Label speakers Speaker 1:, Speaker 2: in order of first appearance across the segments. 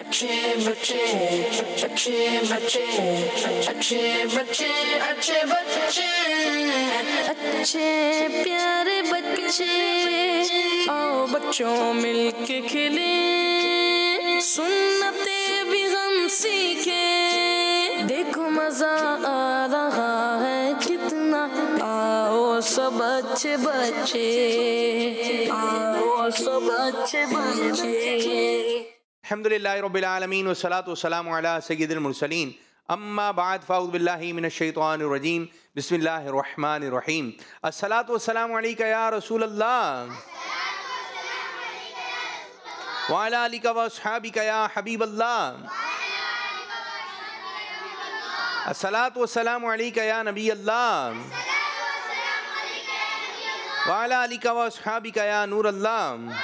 Speaker 1: अच्छे बच्चे अच्छे बच्चे अच्छे बच्चे अच्छे बच्चे अच्छे प्यारे बच्चे आओ बच्चों मिलके खेले सुन्नते भी हम सीखे देखो मजा आ रहा है कितना आओ सब अच्छे बच्चे आओ सब अच्छे बच्चे।
Speaker 2: अल्हम्दुलिल्लाहि रब्बिल आलमीन वस्सलातु वस्सलामु अला सय्यिदिल मुरसलीन अम्मा बाद फ़अऊज़ु बिल्लाहि मिनश शैतानिर रजीम बिस्मिल्लाहिर रहमानिर रहीम अस्सलातु वस्सलामु अलैका या रसूल अल्लाह व अला आलिका व अस्हाबिका या हबीब अल्लाह अस्सलातु वस्सलामु अलैका या नबी अल्लाह व अला आलिका व अस्हाबिका या नूर अल्लाह।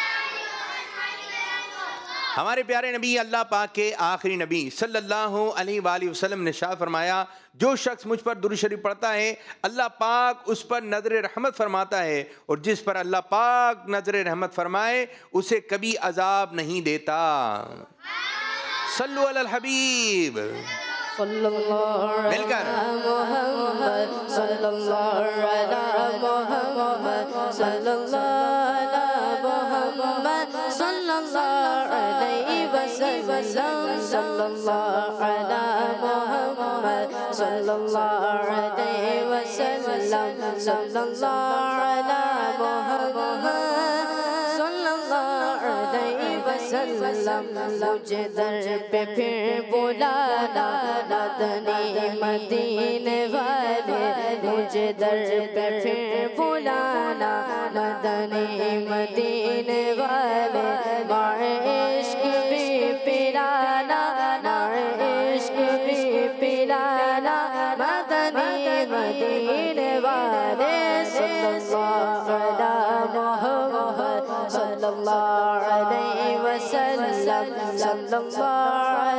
Speaker 2: हमारे प्यारे नबी अल्लाह पाक के आखिरी नबी सल्लल्लाहु अलैहि वसल्लम ने शाह फरमाया, जो शख्स मुझ पर दुरूद शरीफ पढ़ता है अल्लाह पाक उस पर नज़र रहमत फरमाता है, और जिस पर अल्लाह पाक नज़र रहमत फरमाए उसे कभी अजाब नहीं देता। सल्लु अलल हबीब मिलकर
Speaker 1: मुझे दर पे फिर बुलाना मदनी मदीने वाले मुझे दर पे फिर बुलाना मदनी मदीने वाले मारे इश्क भी पिलाना मारे इश्क भी पिलाना मदनी मदीने वाले सल्लल्लाहु अलैहि वसल्लम सल्लल्लाहु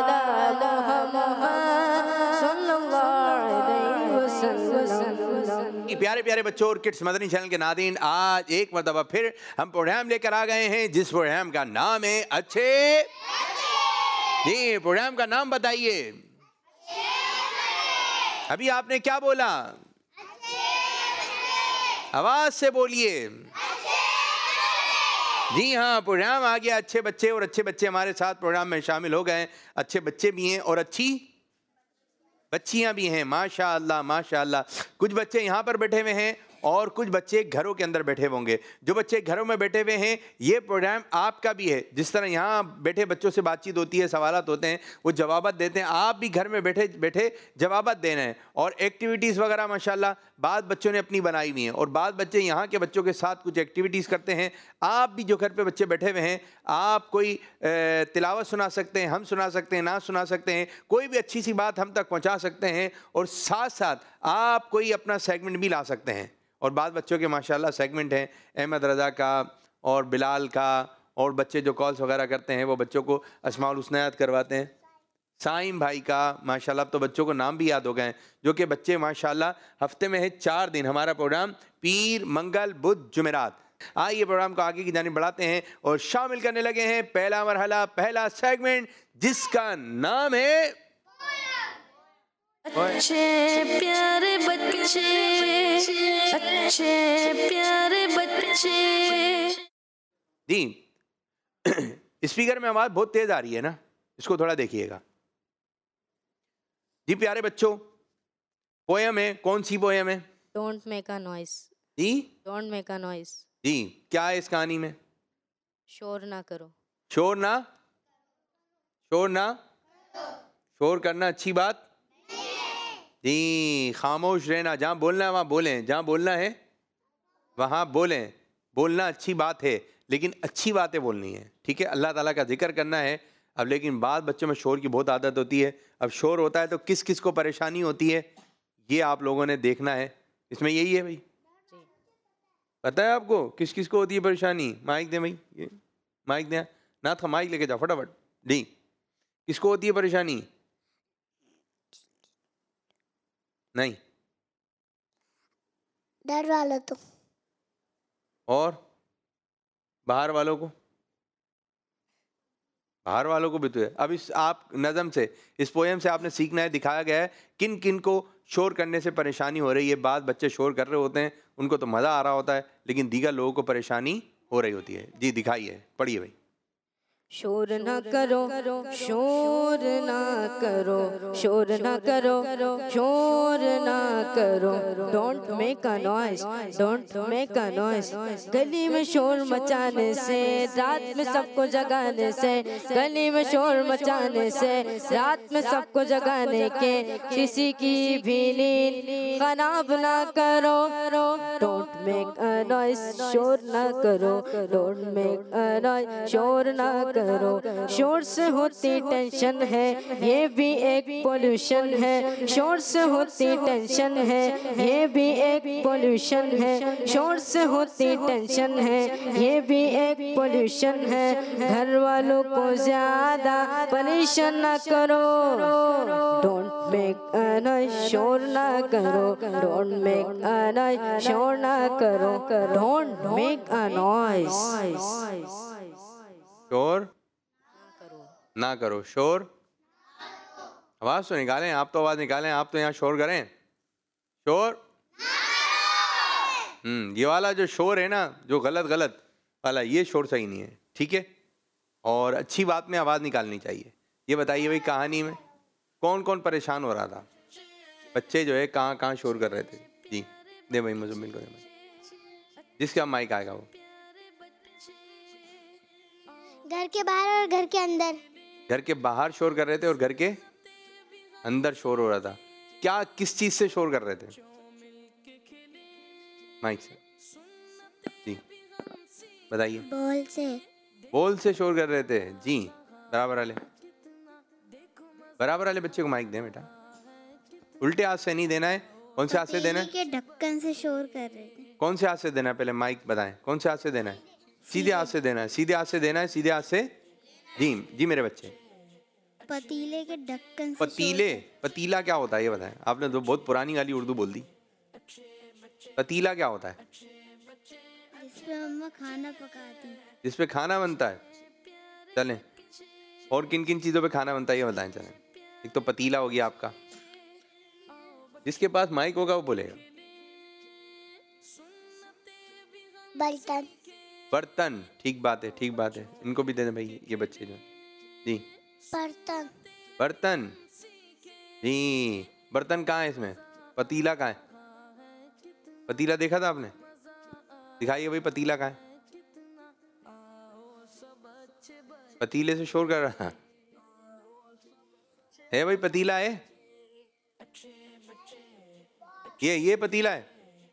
Speaker 1: अलैहि वसल्लम।
Speaker 2: प्यारे प्यारे बच्चों और किड्स मदनी चैनल के नादीन, आज एक मरतबा फिर हम प्रोग्राम लेकर आ गए हैं जिस प्रोग्राम का नाम है अच्छे। जी, प्रोग्राम का नाम बताइए। अभी आपने क्या बोला? आवाज से बोलिए। जी हाँ, प्रोग्राम आ गया अच्छे बच्चे, और अच्छे बच्चे हमारे साथ प्रोग्राम में शामिल हो गए। अच्छे बच्चे भी हैं और अच्छी बच्चियां भी हैं, माशा अल्लाह माशा अल्लाह। कुछ बच्चे यहाँ पर बैठे हुए हैं और कुछ बच्चे घरों के अंदर बैठे होंगे। जो बच्चे घरों में बैठे हुए हैं, ये प्रोग्राम आपका भी है। जिस तरह यहाँ बैठे बच्चों से बातचीत होती है, सवालात होते हैं, वो जवाबात देते हैं, आप भी घर में बैठे बैठे जवाबात देना है। और एक्टिविटीज़ वगैरह माशाल्लाह बाद बच्चों ने अपनी बनाई हुई हैं, और बाद बच्चे यहाँ के बच्चों के साथ कुछ एक्टिविटीज़ करते हैं। आप भी जो घर पे बच्चे बैठे हुए हैं, आप कोई तिलावत सुना सकते हैं, हम सुना सकते हैं, ना सुना सकते हैं, कोई भी अच्छी सी बात हम तक पहुँचा सकते हैं, और साथ साथ आप कोई अपना सेगमेंट भी ला सकते हैं। और बाद बच्चों के माशाल्लाह सेगमेंट हैं, अहमद रज़ा का और बिलाल का, और बच्चे जो कॉल्स वगैरह करते हैं वो बच्चों को अस्माउल हुस्नयात करवाते हैं। साइम भाई का माशाल्लाह, अब तो बच्चों को नाम भी याद हो गए हैं, जो कि बच्चे माशाल्लाह हफ्ते में है 4 दिन हमारा प्रोग्राम, पीर मंगल बुध जुमेरात। आइए प्रोग्राम को आगे की जानिब बढ़ाते हैं और शामिल करने लगे हैं पहला मरहला, पहला सेगमेंट, जिसका नाम है
Speaker 1: अच्छे प्यारे बच्चे अच्छे प्यारे बच्चे।
Speaker 2: जी स्पीकर में आवाज बहुत तेज आ रही है ना, इसको थोड़ा देखिएगा। जी प्यारे बच्चों, पोयम है, कौन सी पोयम है?
Speaker 3: Don't make a noise.
Speaker 2: जी
Speaker 3: डोंट मेक अ नॉइस।
Speaker 2: जी, क्या है इस कहानी में?
Speaker 3: शोर ना करो।
Speaker 2: शोर ना, शोर ना, शोर करना अच्छी बात जी। खामोश रहना, जहाँ बोलना है वहाँ बोलें, जहाँ बोलना है वहाँ बोलें। बोलना अच्छी बात है, लेकिन अच्छी बातें बोलनी है, ठीक है? अल्लाह ताला का जिक्र करना है। अब लेकिन बाद बच्चों में शोर की बहुत आदत होती है। अब शोर होता है तो किस किस को परेशानी होती है, ये आप लोगों ने देखना है। इसमें यही है भाई, पता है आपको किस किस को होती है परेशानी? माइक दे भाई, ये माइक दे, ना था माइक लेके जाओ फटाफट। जी, किसको होती है परेशानी? नहीं,
Speaker 4: डर वालों तो।
Speaker 2: और बाहर वालों को? बाहर वालों को भी तो है। अब इस आप नज़म से, इस पोएम से आपने सीखना है, दिखाया गया है किन किन को शोर करने से परेशानी हो रही है। बाद बच्चे शोर कर रहे होते हैं, उनको तो मज़ा आ रहा होता है, लेकिन दीगर लोगों को परेशानी हो रही होती है। जी दिखाइए, पढ़िए भाई।
Speaker 3: शोर न करो, शोर न करो, शोर न करो, शोर न करो, don't make a noise, don't make a noise. गली में शोर मचाने से, रात में सबको जगाने से, गली में शोर मचाने से, रात में सबको जगाने के, किसी की भी नींद खराब ना करो। डोंट मेक अ नॉइस, शोर न करो, डोंट मेक अ नॉइस, शोर न करो। शोर से होती टेंशन है, ये भी एक पोल्यूशन है। शोर से होती टेंशन है, ये भी एक पोल्यूशन है। शोर से होती टेंशन है, ये भी एक पोल्यूशन है। घर वालों को ज्यादा परेशान न करो। डोंट मेक अ नॉइस, शोर न करो, डोंट मेक अ नॉइस, शोर न करो, डोंट मेक अ नॉइस।
Speaker 2: शोर ना करो, शोर, आवाज तो निकालें, आप तो आवाज निकालें, आप तो यहाँ शोर करें, शोर। ये वाला जो शोर है ना, जो गलत गलत वाला, ये शोर सही नहीं है, ठीक है। और अच्छी बात में आवाज निकालनी चाहिए। ये बताइए भाई, कहानी में कौन कौन परेशान हो रहा था? बच्चे जो है कहाँ कहाँ शोर कर रहे थे? जी दे भाई, मुझे को दे, जिसका माइक आएगा वो।
Speaker 4: घर के बाहर और घर के अंदर।
Speaker 2: घर के बाहर शोर कर रहे थे और घर के अंदर शोर हो रहा था। क्या, किस चीज से शोर कर रहे थे? माइक से जी बताइए।
Speaker 4: बॉल से।
Speaker 2: बॉल से शोर कर रहे थे जी। बराबर वाले बच्चे को माइक दें बेटा। उल्टे हाथ से नहीं देना है। कौन से हाथ से देना है?
Speaker 4: के ढक्कन से शोर कर रहे थे।
Speaker 2: कौन से हाथ से देना है? पहले माइक बताएं, कौन से हाथ से देना है? सीधे हाथ से देना है, सीधे हाथ से देना है, सीधे हाथ से। जी जी मेरे बच्चे।
Speaker 4: पतीले के ढक्कन से।
Speaker 2: पतीले, पतीला क्या होता है ये बताएं। आपने तो बहुत पुरानी वाली उर्दू बोल दी। पतीला क्या होता है?
Speaker 4: जिसपे मम्मा खाना पकाती।
Speaker 2: जिसपे खाना बनता है। चलें, और किन किन चीजों पे खाना बनता है ये बताएं। चलें, एक तो पतीला हो गया आपका। जिसके पास माइक होगा वो बोलेगा।
Speaker 4: बर्तन।
Speaker 2: बर्तन, ठीक बात है, ठीक बात है। इनको भी दे दें भाई, ये बच्चे जो जी।
Speaker 4: बर्तन।
Speaker 2: बर्तन जी। बर्तन कहाँ है इसमें? पतीला कहाँ है? पतीला देखा था आपने? दिखाइए भाई, पतीला कहाँ है? पतीले से शोर कर रहा है भाई। पतीला है ये पतीला है,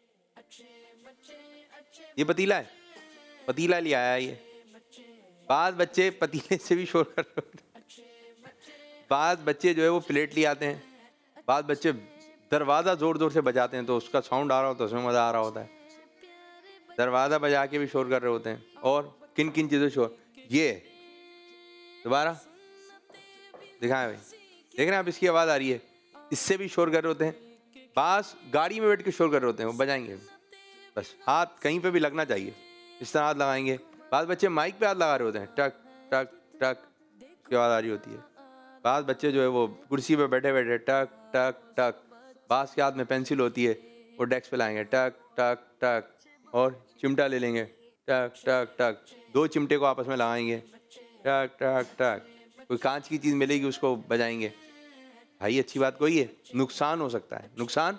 Speaker 2: ये पतीला है। पतीला ले आया ये। बाद बच्चे पतीले से भी शोर कर रहे होते हैं। बाद बच्चे जो है वो प्लेट ले आते हैं। बाद बच्चे दरवाज़ा ज़ोर ज़ोर से बजाते हैं, तो उसका साउंड आ रहा होता है, उसमें मज़ा आ रहा होता है। दरवाज़ा बजा के भी शोर कर रहे होते हैं। और किन किन चीज़ों शोर? ये दोबारा दिखाएं भाई, देख रहे हैं आप, इसकी आवाज़ आ रही है, इससे भी शोर कर रहे होते हैं। बास गाड़ी में बैठ के शोर कर रहे होते हैं, वो बजाएंगे। बस हाथ कहीं पे भी लगना चाहिए, इस तरह हाथ लगाएंगे। बाद बच्चे माइक पे हाथ लगा रहे होते हैं, टक टक टक की आवाज़ आ रही होती है। बाद बच्चे जो है वो कुर्सी पे बैठे बैठे टक टक टक। बास के हाथ में पेंसिल होती है, वो डेस्क पे लाएंगे, टक टक टक। और चिमटा ले लेंगे, टक टक टक। दो चिमटे को आपस में लगाएंगे, टक टक टक। कोई कांच की चीज़ मिलेगी उसको बजाएंगे। भाई अच्छी बात कोई है? नुकसान हो सकता है, नुकसान।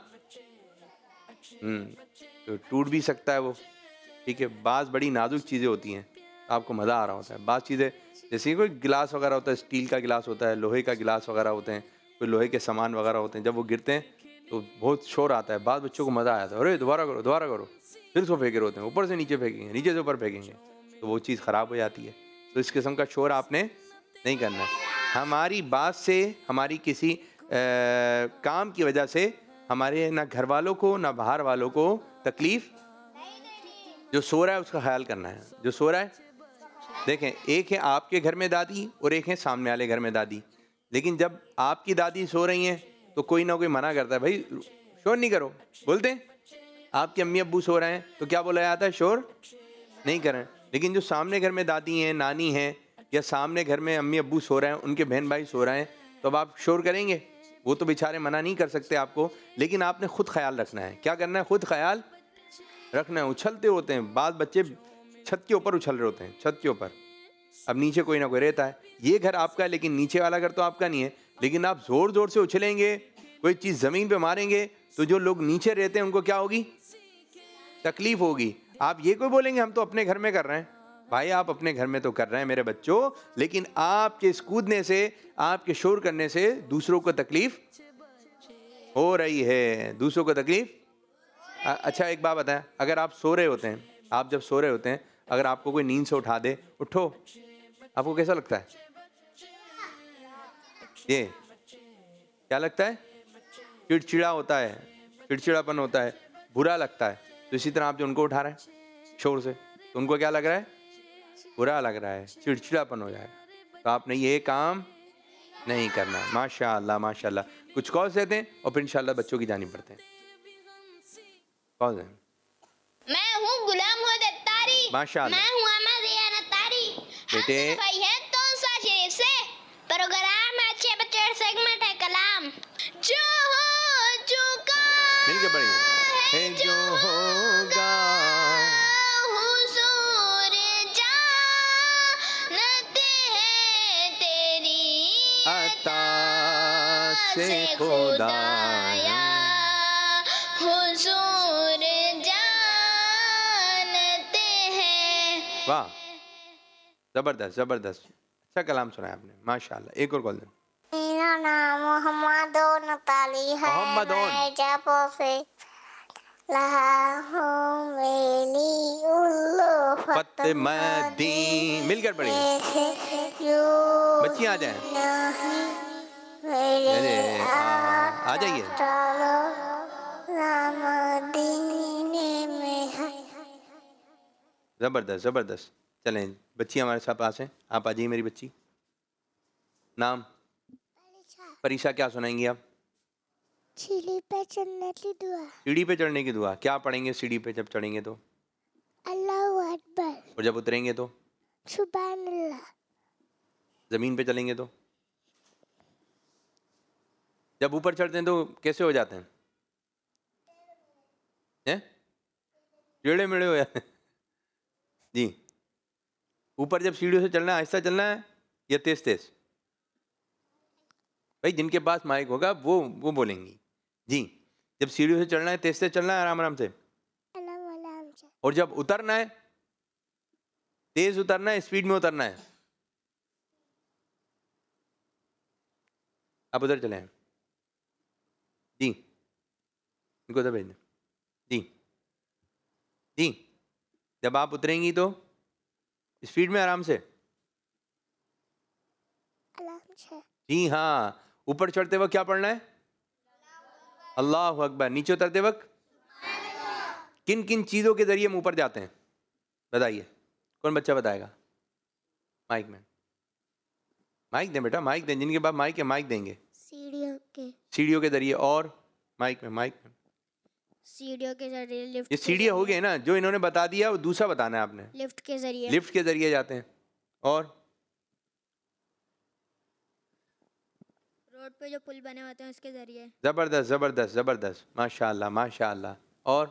Speaker 2: तो टूट भी सकता है वो, ठीक है। बाज़ बड़ी नाजुक चीज़ें होती हैं, आपको मज़ा आ रहा होता है। बाज़ चीज़ें जैसे कोई गिलास वगैरह होता है, स्टील का गिलास होता है, लोहे का गिलास वगैरह होते हैं, कोई लोहे के सामान वगैरह होते हैं, जब वो गिरते हैं तो बहुत शोर आता है। बाद बच्चों को मज़ा आता है, अरे दोबारा करो दोबारा करो। फिर उसको फेंके होते हैं, ऊपर से नीचे फेंकेंगे, नीचे से ऊपर फेंकेंगे, तो वो चीज़ ख़राब हो जाती है। तो इस किस्म का शोर आपने नहीं करना है। हमारी बात से, हमारी किसी काम की वजह से हमारे ना घर वालों को ना बाहर वालों को तकलीफ। जो सो रहा है उसका ख्याल करना है। जो सो रहा है, देखें, एक है आपके घर में दादी और एक है सामने वाले घर में दादी। लेकिन जब आपकी दादी सो रही हैं तो कोई ना कोई मना करता है, भाई शोर नहीं करो, बोलते हैं। आपके अम्मी अब्बू सो रहे हैं तो क्या बोला जाता है? शोर नहीं करें। लेकिन जो सामने घर में दादी हैं, नानी हैं या सामने घर में अम्मी अब्बू सो रहे हैं, उनके बहन भाई सो रहे हैं, तो अब आप शोर करेंगे? वो तो बेचारे मना नहीं कर सकते आपको, लेकिन आपने खुद ख्याल रखना है। क्या करना है? खुद ख्याल रखना है। उछलते होते हैं बाद बच्चे, छत के ऊपर उछल रहे होते हैं, छत के ऊपर। अब नीचे कोई ना कोई रहता है, ये घर आपका है लेकिन नीचे वाला घर तो आपका नहीं है। लेकिन आप जोर जोर से उछलेंगे, कोई चीज़ ज़मीन पे मारेंगे, तो जो लोग नीचे रहते हैं उनको क्या होगी? तकलीफ होगी। आप ये कोई बोलेंगे हम तो अपने घर में कर रहे हैं। भाई आप अपने घर में तो कर रहे हैं मेरे बच्चों, लेकिन आपके इस कूदने से, आपके शोर करने से दूसरों को तकलीफ हो रही है, दूसरों को तकलीफ। अच्छा एक बात बताएं, अगर आप सो रहे होते हैं, आप जब सो रहे होते हैं, अगर आपको कोई नींद से उठा दे, उठो, आपको कैसा लगता है? ये क्या लगता है? चिड़चिड़ा होता है, चिड़चिड़ापन होता है, बुरा लगता है। तो इसी तरह आप जो उनको उठा रहे हैं शोर से, तो उनको क्या लग रहा है? बुरा लग रहा है, चिड़चिड़ापन हो जाएगा। तो आपने ये काम नहीं करना। माशाअल्लाह माशाअल्लाह। कुछ कॉल देते हैं और फिर इंशाअल्लाह बच्चों की जानी पड़ते हैं। कॉल है?
Speaker 5: मैं हूँ गुलाम तारी।
Speaker 2: माशाअल्लाह।
Speaker 5: मैं हूँ अहमद तारी।
Speaker 2: बेटे
Speaker 5: भाई है तो शरीफ से प्रोग्राम है, अच्छे बच्चे सेगमेंट है कलाम। जो हो चुका
Speaker 2: मिलके पढ़िए। है जो होगा
Speaker 5: हुजूर जानते हैं तेरी
Speaker 2: अता से खुदाया।
Speaker 5: हुजूर जानते हैं।
Speaker 2: वाह, जबरदस्त जबरदस्त, अच्छा कलाम सुना है आपने, माशाअल्लाह। एक और कॉल दें।
Speaker 4: मेरा नाम मोहम्मद नताली है।
Speaker 2: मोहम्मद
Speaker 4: मैं जापो से रहा हूँ मेली उल्लू
Speaker 2: फतमदी। मिलकर पढ़िए, बच्चियाँ आ जाएं। अरे आ जाइए। जबरदस्त जबरदस्त। चलें बच्चियाँ हमारे साथ पास हैं, आप आ जाइए मेरी बच्ची। नाम? परीक्षा। क्या सुनाएंगी आप?
Speaker 4: सीढ़ी पे चढ़ने की दुआ।
Speaker 2: सीढ़ी पे चढ़ने की दुआ। क्या पढ़ेंगे सीढ़ी पे जब चढ़ेंगे तो?
Speaker 4: अल्लाहु अकबर।
Speaker 2: और जब उतरेंगे तो?
Speaker 4: सुभान अल्लाह। जमीन
Speaker 2: पे चलेंगे तो? जब ऊपर चढ़ते हैं तो कैसे हो जाते हैं? टेढ़े मेढ़े हो जाते हैं जी। ऊपर जब सीढ़ियों से चलना है, आहिस्ता चलना है या तेज तेज? भाई जिनके पास माइक होगा वो बोलेंगी जी। जब सीढ़ियों से चलना है तेज तेज चलना है, आराम आराम से। और जब उतरना है तेज उतरना है, स्पीड में उतरना है। आप उधर चले जी, इनको उधर भेज दें जी जी। जब आप उतरेंगी तो स्पीड में, आराम से जी हाँ। ऊपर चढ़ते वक्त क्या पढ़ना है? अल्लाहु अकबर। नीचे उतरते वक्त किन किन चीजों के जरिए हम ऊपर जाते हैं? बताइए, कौन बच्चा बताएगा? माइक में माइक दें बेटा, माइक दें। जिनके पास माइक है माइक देंगे। सीढ़ियों के जरिए। और माइक में
Speaker 4: सीढ़ियों के जरिए, लिफ्ट।
Speaker 2: ये सीढ़ियाँ हो गई ना, जो इन्होंने बता दिया वो दूसरा बताना है आपने।
Speaker 4: लिफ्ट के जरिए।
Speaker 2: लिफ्ट के जरिए जाते हैं। और
Speaker 4: रोड पे जो पुल बने होते हैं उसके जरिए।
Speaker 2: जबरदस्त जबरदस्त जबरदस्त, माशाअल्लाह माशाअल्लाह। और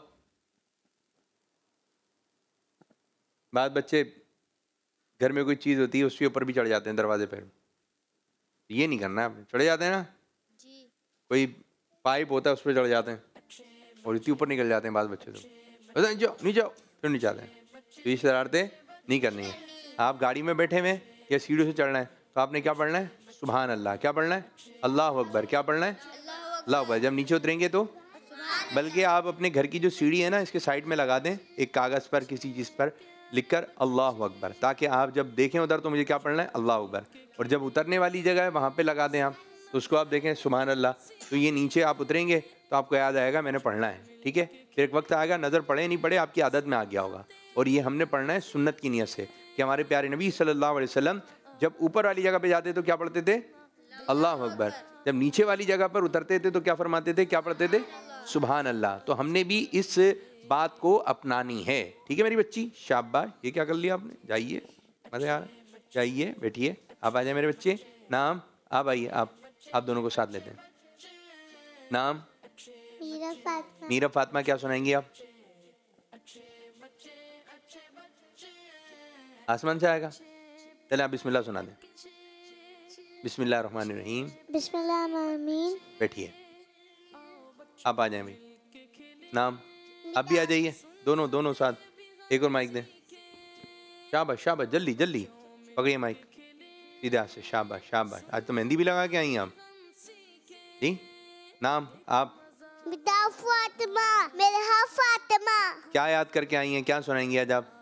Speaker 2: बाद बच्चे घर में कोई चीज़ होती है उसके ऊपर भी चढ़ जाते हैं, दरवाजे पर। ये नहीं करना है आपने। चढ़े जाते हैं ना
Speaker 4: जी।
Speaker 2: कोई पाइप होता है उस पर चढ़ जाते हैं और इतनी ऊपर निकल जाते हैं बाद बच्चे। तो नहीं जाओ फिर नहीं चाहते हैं। तो ये शरारतें नहीं करनी है। आप गाड़ी में बैठे हुए या सीढ़ियों से चढ़ना है तो आपने क्या पढ़ना है? सुभान अल्लाह। क्या पढ़ना है? अल्लाहु अकबर। क्या पढ़ना है? अल्लाहु अकबर। जब नीचे उतरेंगे तो, बल्कि आप अपने घर की जो सीढ़ी है ना, इसके साइड में लगा दें एक कागज़ पर, किसी चीज़ पर लिखकर अल्लाहु अकबर, ताकि आप जब देखें उधर तो मुझे क्या पढ़ना है? अल्लाहु अकबर। और जब उतरने वाली जगह है वहाँ पे लगा दें आप, तो उसको आप देखें सुभान अल्लाह। तो ये नीचे आप उतरेंगे तो आपको याद आएगा मैंने पढ़ना है। ठीक है, फिर एक वक्त आएगा, नज़र पड़े नहीं पड़े आपकी आदत में आ गया होगा। और ये हमने पढ़ना है सुन्नत की नियत से कि हमारे प्यारे नबी सल्लल्लाहु अलैहि वसल्लम जब ऊपर वाली जगह पे जाते तो क्या पढ़ते थे? अल्लाहु अकबर। जब नीचे वाली जगह पर उतरते थे तो क्या फरमाते थे? क्या पढ़ते थे? सुभान अल्लाह। तो हमने भी इस बात को अपनानी है। ठीक है मेरी बच्ची, शाबाश। ये क्या कर लिया आपने? जाइए, मज़े आ रहा है। चाहिए, बैठिए। आप आ जाए मेरे बच्चे। नाम? आप आइए, आप दोनों को साथ लेते हैं। नाम?
Speaker 5: मीरा फातिमा।
Speaker 2: मीरा फातिमा, क्या सुनाएंगी आप? आसमान से आएगा? चले आप बिस्मिल्लाह सुना दें। बिस्मिल्लाह रहमान रहीम।
Speaker 5: बिस्मिल्लाहिर्रहमानिर्रहीम।
Speaker 2: बैठिए, आप आ जाए भाई। नाम? आप भी आ जाइए, दोनों साथ। एक और माइक दें। शाबाश शाबाश, जल्दी जल्दी पकड़िए माइक, सीधे हाथ से। शाबाश शाबाश। आज तो मेहंदी भी लगा के आई हैं आप जी। नाम? आप?
Speaker 5: बेटा फातिमा, मेरा फातिमा।
Speaker 2: क्या याद करके आई हैं, क्या सुनाएंगी आज आप?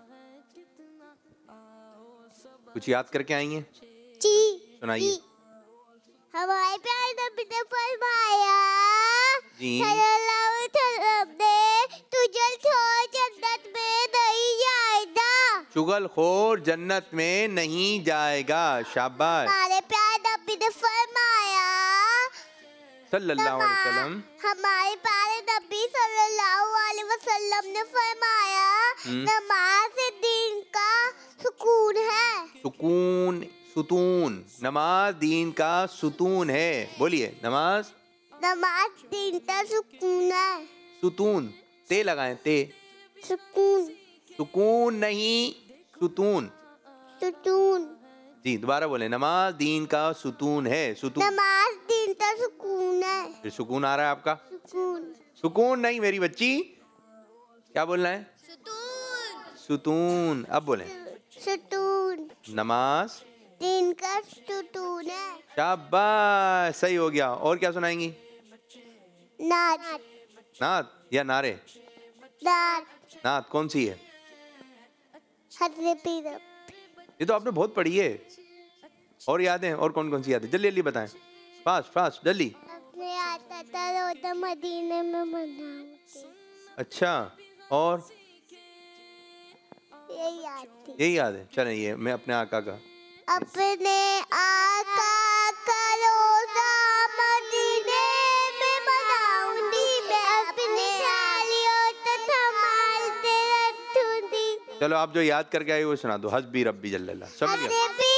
Speaker 2: कुछ याद करके आई हैं?
Speaker 5: जी
Speaker 2: सुनाइए।
Speaker 5: हमारे प्यारे नबी ने फरमाया
Speaker 2: जी।
Speaker 5: सल्लल्लाहु अलैहि वसल्लम ने तू जलखोर जन्नत में नहीं जाएगा।
Speaker 2: चुगलखोर जन्नत में नहीं जाएगा। शाबाश।
Speaker 5: हमारे प्यारे नबी ने फरमाया
Speaker 2: सल्लल्लाहु अलैहि वसल्लम।
Speaker 5: हमारे प्यारे नबी सल्लल्लाहु अलैहि वसल्लम ने फरमाया नमाज दीन का सुकून है। सुतून। नमाज दीन का सुतून है। बोलिए, नमाज दीन का सुकून है।
Speaker 2: सुतून, ते लगाएं, ते। सुकून नहीं, सुतून। जी, दोबारा बोले। नमाज दीन का सुतून है। सुतून,
Speaker 5: नमाज दीन का सुकून है।
Speaker 2: फिर सुकून आ रहा है आपका? सुकून नहीं मेरी बच्ची, क्या बोलना है? सुतून। अब बोले। नमाज
Speaker 5: दीन का सुकून है।
Speaker 2: शाबाश, सही हो गया। और क्या सुनाएंगी? नात या नारे? नात कौन सी है? ये तो आपने बहुत पढ़ी है। और याद है? और कौन सी याद है? जल्दी जल्दी बताएं, फास्ट जल्दी।
Speaker 5: अपने आता था रोज़ा मदीने में मनाऊंगी।
Speaker 2: अच्छा, और
Speaker 5: यही
Speaker 2: याद है। चलें, ये मैं अपने आका का।
Speaker 5: अपने आका का रोज़ा मदीने में मनाऊंगी मैं। अपनी थालियों तथा माल से रखूंगी।
Speaker 2: चलो, आप जो याद करके आए वो सुना दो। हस्बी रब्बी जल्लल्लाह। समझ गए?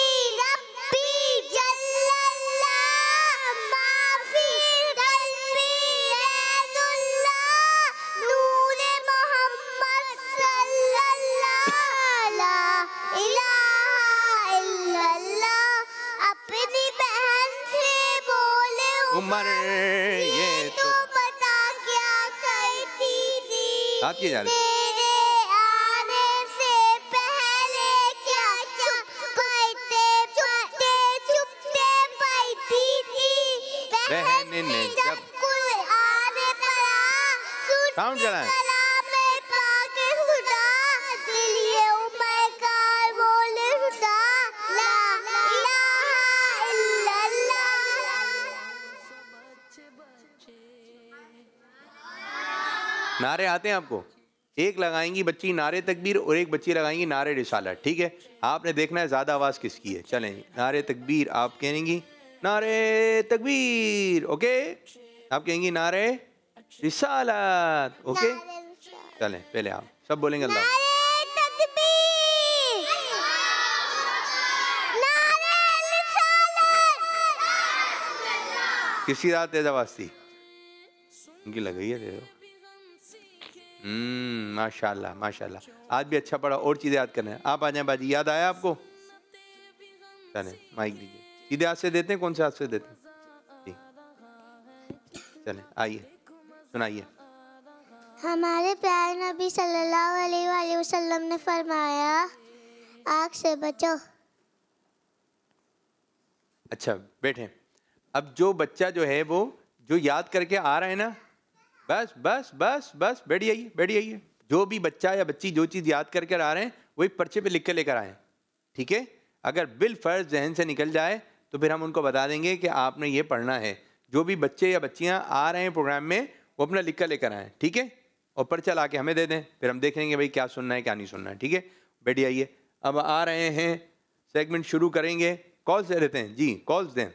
Speaker 2: उमर ये तो
Speaker 5: पता क्या कहती थी।
Speaker 2: साथ की जा रही।
Speaker 5: मेरे आने से पहले क्या चुपते बैठी थी
Speaker 2: बहन ने जब
Speaker 5: कुरान पढ़ा।
Speaker 2: साउंड चलाएं।
Speaker 5: में पाके खुदा दिल ये उमर का बोले खुदा ला इलाहा इल्लल्लाह।
Speaker 2: नारे आते हैं आपको? एक लगाएंगी बच्ची नारे तकबीर और एक बच्ची लगाएंगी नारे रिसालत। ठीक है, आपने देखना है ज्यादा आवाज किसकी है। चलें, नारे तकबीर आप कहेंगी नारे तकबीर, ओके। आप कहेंगी नारे रिसालत, ओके। चलें, पहले आप सब बोलेंगे अल्लाह। किसकी ज्यादा तेज आवाज थी? उनकी लग गई है तेज। माशाल्लाह माशाल्लाह, आज भी अच्छा पढ़ा। और चीजें याद करना है। आप आ जाए बाजी, याद आया आपको? चलें, माइक दीजिए। सीधे हाथ से देते हैं, कौन से हाथ से देते हैं? जी, चलें, आइए सुनाइए।
Speaker 5: हमारे प्यारे नबी सल्लल्लाहु अलैहि वसल्लम ने फरमाया आग से बचो।
Speaker 2: अच्छा, बैठे। अब जो बच्चा जो है वो जो याद करके आ रहा है ना, बस बस बस बस बैठ जाइए। जो भी बच्चा या बच्ची जो चीज़ याद करके आ रहे हैं वही पर्चे पे लिख के लेकर आए। ठीक है, अगर बिल फर्ज जहन से निकल जाए तो फिर हम उनको बता देंगे कि आपने ये पढ़ना है। जो भी बच्चे या बच्चियां आ रहे हैं प्रोग्राम में वो अपना लिख कर लेकर आएँ। ठीक है, और पर्चा ला के हमें दे दें, फिर हम देख लेंगे भाई क्या सुनना है क्या नहीं सुनना है। ठीक है, बैठ जाइए। अब आ रहे हैं, सेगमेंट शुरू करेंगे। कॉल्स दे देते हैं जी, कॉल्स दें।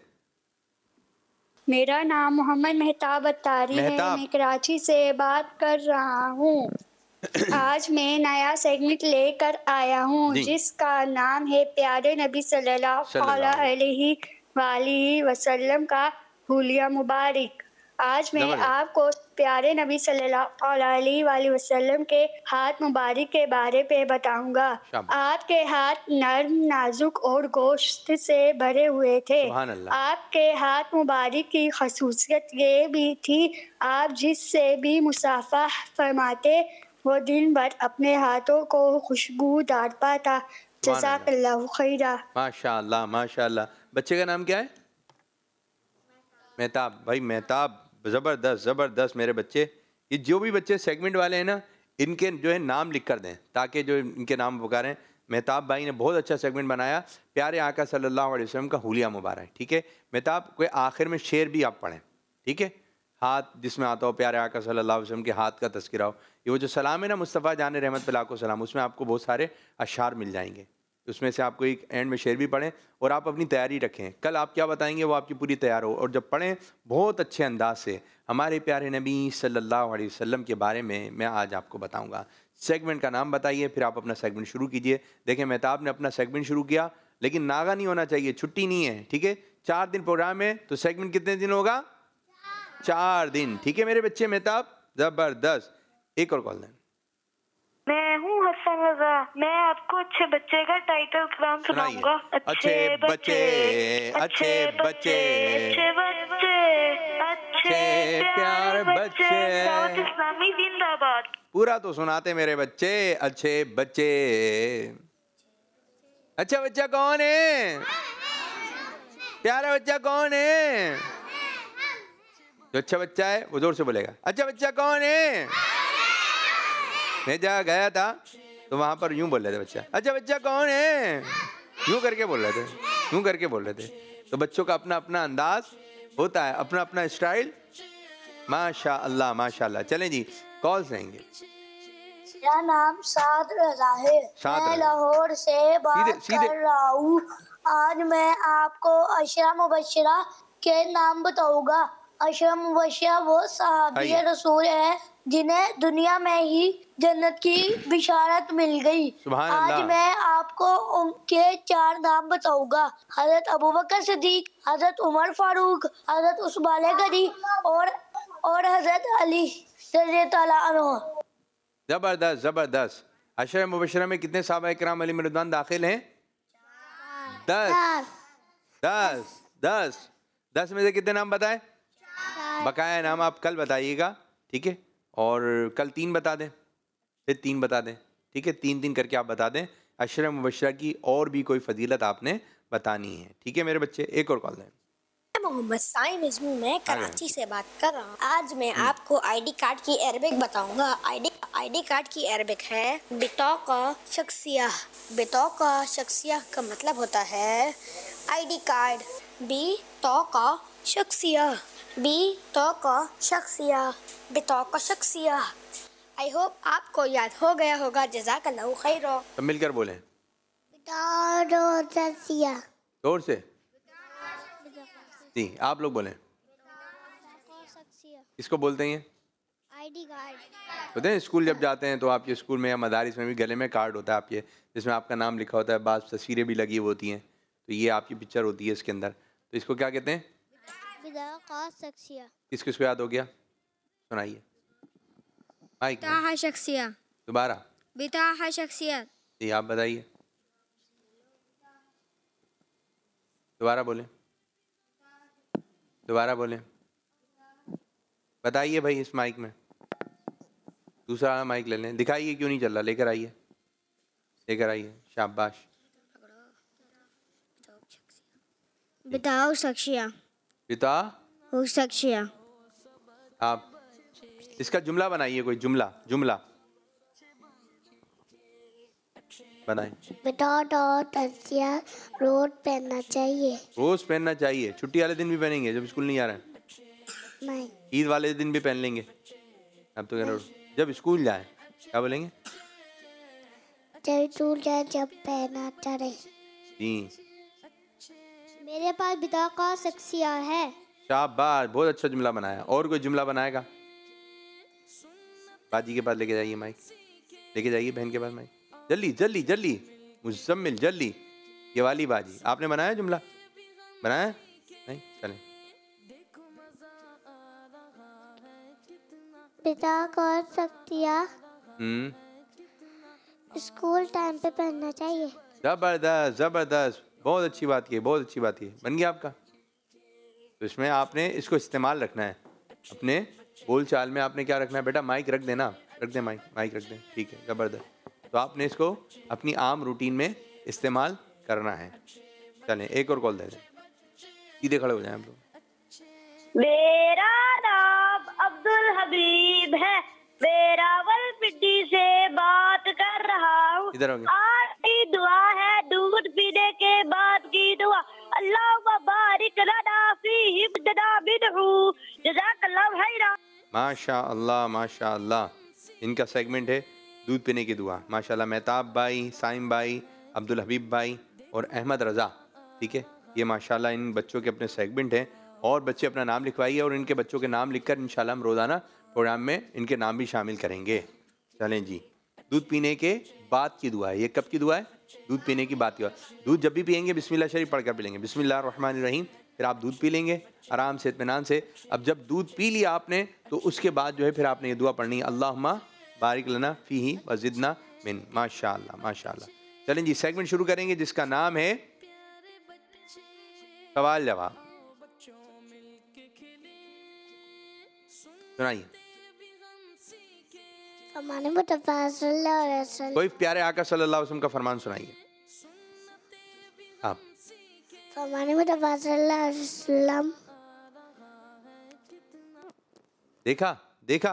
Speaker 6: मेरा नाम मोहम्मद मेहताब अत्तारी है। मैं कराची से बात कर रहा हूँ। आज मैं नया सेगमेंट लेकर आया हूँ
Speaker 2: जी।
Speaker 6: जिसका नाम है प्यारे नबी सल्लल्लाहु अलैहि वसल्लम का हुलिया मुबारक। आज मैं
Speaker 2: जबरदस्त।
Speaker 6: आपको प्यारे नबी सल्लल्लाहु अलैहि वसल्लम के हाथ मुबारक के बारे में बताऊंगा।
Speaker 2: शाबाश।
Speaker 6: आपके हाथ नर्म, नाजुक और गोश्त से भरे हुए थे।
Speaker 2: सुभान अल्लाह।
Speaker 6: आपके हाथ मुबारक की खसूसियत ये भी थी, आप जिससे भी मुसाफा फरमाते वो दिन भर अपने हाथों को खुशबूदार पाता।
Speaker 2: सुभान अल्लाह।
Speaker 6: जज़ाकल्लाहु खैरा।
Speaker 2: माशाअल्लाह माशाअल्लाह। बच्चे का नाम क्या है? मेहताब। भाई मेहताब, ज़बरदस्त ज़बरदस्त मेरे बच्चे। ये जो भी बच्चे सेगमेंट वाले हैं ना, इनके जो है नाम लिख कर दें ताकि जो इनके नाम पुकारें। मेहताब भाई ने बहुत अच्छा सेगमेंट बनाया, प्यारे आका सल्लल्लाहु अलैहि वसल्लम का हुलिया मुबारक। ठीक है मेहताब, कोई आखिर में शेर भी आप पढ़ें, ठीक है? हाथ जिसमें आता हो प्यारे आका सल्लल्लाहु अलैहि वसल्लम के हाथ का तज़किरा हो। ये वो जो सलाम है ना मुस्तफ़ा जान रहमत पे लाखों सलाम, उसमें आपको बहुत सारे अशार मिल जाएंगे। उसमें से आपको एक एंड में शेर भी पढ़ें और आप अपनी तैयारी रखें। कल आप क्या बताएंगे वो आपकी पूरी तैयार हो। और जब पढ़ें बहुत अच्छे अंदाज से हमारे प्यारे नबी सल्लल्लाहु अलैहि वसल्लम के बारे में मैं आज आपको बताऊंगा। सेगमेंट का नाम बताइए, फिर आप अपना सेगमेंट शुरू कीजिए। देखें मेहताब ने अपना सेगमेंट शुरू किया, लेकिन नागा नहीं होना चाहिए, छुट्टी नहीं है, ठीक है? 4 दिन प्रोग्राम है, तो सेगमेंट कितने दिन होगा? 4 दिन, ठीक है मेरे बच्चे? मेहताब ज़बरदस्त। एक और कॉल दें।
Speaker 7: मैं हूँ हसन रजा। मैं आपको अच्छे बच्चे का टाइटल कलाम सुनाऊंगा।
Speaker 2: अच्छे बच्चे, अच्छे बच्चे,
Speaker 7: अच्छे बच्चे, अच्छे प्यारे बच्चे। दावत इस्लामी जिंदाबाद।
Speaker 2: पूरा तो सुनाते मेरे बच्चे। अच्छे बच्चे। अच्छा बच्चा कौन है? प्यारा बच्चा कौन है? जो अच्छा बच्चा है वो जोर से बोलेगा। अच्छा बच्चा कौन है? मैं जहाँ गया था तो वहाँ पर यूं बोल रहे थे बच्चा, अच्छा बच्चा कौन है? यूं करके बोल रहे थे, यूं करके बोल रहे थे। तो बच्चों का अपना अपना अंदाज होता है, अपना अपना स्टाइल। माशा अल्लाह माशा अल्लाह। चलें जी, कॉल्स रहेंगे।
Speaker 6: मेरा नाम साद रजा है।
Speaker 2: साद
Speaker 6: मैं
Speaker 2: रजा।
Speaker 6: लाहौर से बात
Speaker 2: सीधे-
Speaker 6: कर रहा हूँ। आज मैं आपको अशरा मुबशरा के नाम बताऊंगा। अशरा मुबशरा वो सहाबी
Speaker 2: आइए।
Speaker 6: रसूल है जिन्हें दुनिया में ही जन्नत की बिशारत मिल गई।
Speaker 2: सुभान
Speaker 6: आज
Speaker 2: अल्लाह।
Speaker 6: मैं आपको उनके 4 नाम बताऊंगा। हजरत अबू बकर सिद्दीक, हजरत उमर फारूक, हजरत उस्मान गनी और हजरत अली रज़ियल्लाहु अन्हु।
Speaker 2: जबरदस्त जबरदस्त। अशर मुबशरा में कितने साहबा इकराम अली रिज़वान दाखिल हैं? 10 10 10 10 में से कितने नाम बताए? बकाया नाम आप कल बताइएगा, ठीक है? और कल 3 बता दें, फिर 3 बता दें, ठीक है? 3 करके आप बता दें। अशर मुबशरा की और भी कोई फजीलत आपने बतानी है, ठीक है मेरे बच्चे? एक और कॉल दें।
Speaker 8: मोहम्मद साइम इस्मू, मैं कराची से बात कर रहा हूँ। आज मैं आपको आईडी कार्ड की अरबिक बताऊंगा। आईडी कार्ड की अरबिक है बितौका शख्सिया। बितौका शख्सिया का मतलब होता है आईडी कार्ड। बितौका शख्सिया, बितौका शख्सिया, बितौका शख्सिया। आई होप आपको याद हो गया होगा। जज़ाकल्लाहु खैर।
Speaker 2: सब मिलकर बोलें
Speaker 5: बितौका
Speaker 2: जोर से। जी आप लोग बोलें। इसको बोलते हैं
Speaker 5: आईडी कार्ड।
Speaker 2: होते हैं स्कूल जब जाते हैं तो आपके स्कूल में या मदारिस में भी गले में कार्ड होता है आपके, जिसमें आपका नाम लिखा होता है, बाज़ तस्वीरें भी लगी होती हैं, तो ये आपकी पिक्चर होती है इसके अंदर। तो इसको क्या कहते हैं? किस किसको याद हो गया? सुनाइए माइक में।
Speaker 4: शख्सिया।
Speaker 2: दोबारा
Speaker 4: बिताहा शख्सियत।
Speaker 2: जी आप बताइए, दोबारा बोलें, दोबारा बोलें, बताइए भाई इस माइक में। दूसरा वाला माइक ले लें, दिखाइए क्यों नहीं चल रहा, लेकर आइए, लेकर आइए, शाबाश।
Speaker 4: बिताओ शख्सिया।
Speaker 2: पिता
Speaker 4: हो शख्सिया।
Speaker 2: आप इसका जुमला बनाइए, कोई जुमला बनाएं।
Speaker 5: तसिया रोज पहनना चाहिए।
Speaker 2: रोज पहनना चाहिए। छुट्टी वाले दिन भी पहनेंगे जब स्कूल नहीं आ रहे हैं?
Speaker 5: नहीं।
Speaker 2: ईद वाले दिन भी पहन लेंगे? अब तो कह रहे हो जब स्कूल जाए क्या बोलेंगे?
Speaker 5: जब स्कूल जाए, जब पहना चढ़े।
Speaker 2: जी
Speaker 5: मेरे पास बिताका शख्सिया है।
Speaker 2: शाबाश, बहुत अच्छा जुमला बनाया। और कोई जुमला बनाएगा? बाजी के पास लेके जाइए माइक। लेके जाइए बहन के पास माइक, जल्दी जल्दी जल्दी। मुजम्मिल जल्दी। ये वाली बाजी आपने बनाया, जुमला बनाया नहीं? चलें।
Speaker 5: पिता और शक्तियाँ स्कूल टाइम पे पढ़ना चाहिए।
Speaker 2: जबरदस्त जबरदस्त, बहुत अच्छी बात की, बहुत अच्छी बात की। बन गया आपका। तो इसमें आपने इसको इस्तेमाल रखना है अपने बोल चाल में। आपने क्या रखना है बेटा? माइक रख देना, रख दे माइक, माइक रख दे, ठीक है, ज़बरदस्त। तो आपने इसको अपनी आम रूटीन में इस्तेमाल करना है। चलें एक और कॉल दे दें, सीधे खड़े हो जाएं हम लोग।
Speaker 6: मेरा नाम अब्दुल हबीब है, वेरावल पिंडी से बात कर रहा हूँ।
Speaker 2: इधर हो गया।
Speaker 6: आज की दुआ है दूध पीने के बाद की दुआ, अल्लाह बारिक लना फीहि वज़दना मिनहु, जज़ाकल्लाहु खैरा।
Speaker 2: माशा अल्लाह माशा अल्लाह। इनका सेगमेंट है दूध पीने की दुआ। माशाल्लाह मेहताब भाई, साइम भाई, अब्दुल हबीब भाई और अहमद रज़ा, ठीक है, ये माशाल्लाह इन बच्चों के अपने सेगमेंट हैं। और बच्चे अपना नाम लिखवाइए और इनके बच्चों के नाम लिखकर इंशाल्लाह हम रोज़ाना प्रोग्राम में इनके नाम भी शामिल करेंगे। चलें जी, दूध पीने के बाद की दुआ है। ये कब की दुआ है? दूध पीने की बात की दुआ। दूध जब भी पियेंगे बिस्मिल्लाह शरीफ पढ़कर पी लेंगे, बिस्मिल्लाह रहमान रहीम, फिर आप दूध पी लेंगे आराम से इत्मीनान से। अब जब दूध पी लिया आपने तो उसके बाद जो है फिर आपने ये दुआ पढ़नी है, अल्लाहुम्मा बारिक लना फीही वज़िदना मिन। माशाअल्लाह माशाअल्लाह। चलें जी, सेगमेंट शुरू करेंगे जिसका नाम है सवाल जवाब। सुनाइए। कोई प्यारे आका सल्लल्लाहु अलैहि वसल्लम का फरमान सुनाइए आप। देखा देखा।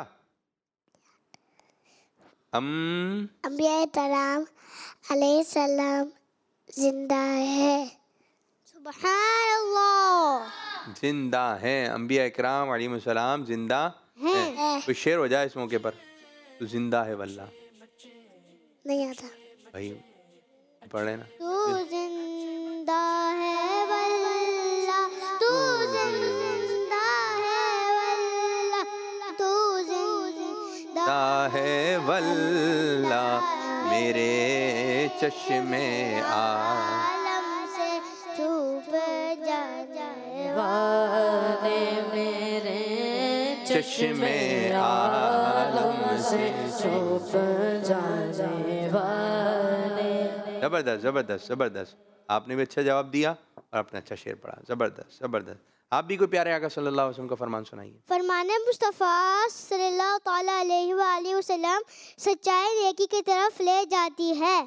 Speaker 5: अंबिया तराम अलैहिस्सलाम जिंदा है। सुभान अल्लाह।
Speaker 2: जिंदा है, अंबिया इकराम अलैहिस्सलाम जिंदा है। कोई शेर हो जाए इस मौके पर। तू जिंदा है वल्ला।
Speaker 5: नहीं आता
Speaker 2: भाई पढ़े ना।
Speaker 5: तू जिंदा है वल्ला, तू जिंदा है वल्ला, तू जिंदा
Speaker 2: है वल्ला, मेरे चश्मे
Speaker 5: आलम से छुप जाए
Speaker 3: वाले मेरे
Speaker 2: चश्मे आलम से
Speaker 3: छुप जाने वाले।
Speaker 2: जबरदस्त जबरदस्त जबरदस्त। आपने भी अच्छा जवाब दिया और अपना अच्छा शेर पढ़ा। जबरदस्त जबरदस्त। आप भी कोई प्यारे आका सल्लल्लाहु अलैहि वसल्लम का फरमान सुनाइए।
Speaker 5: फरमाने मुस्तफ़ा सल्लल्लाहु ताला अलैहि वसल्लम सच्चाई नेकी की तरफ ले जाती है।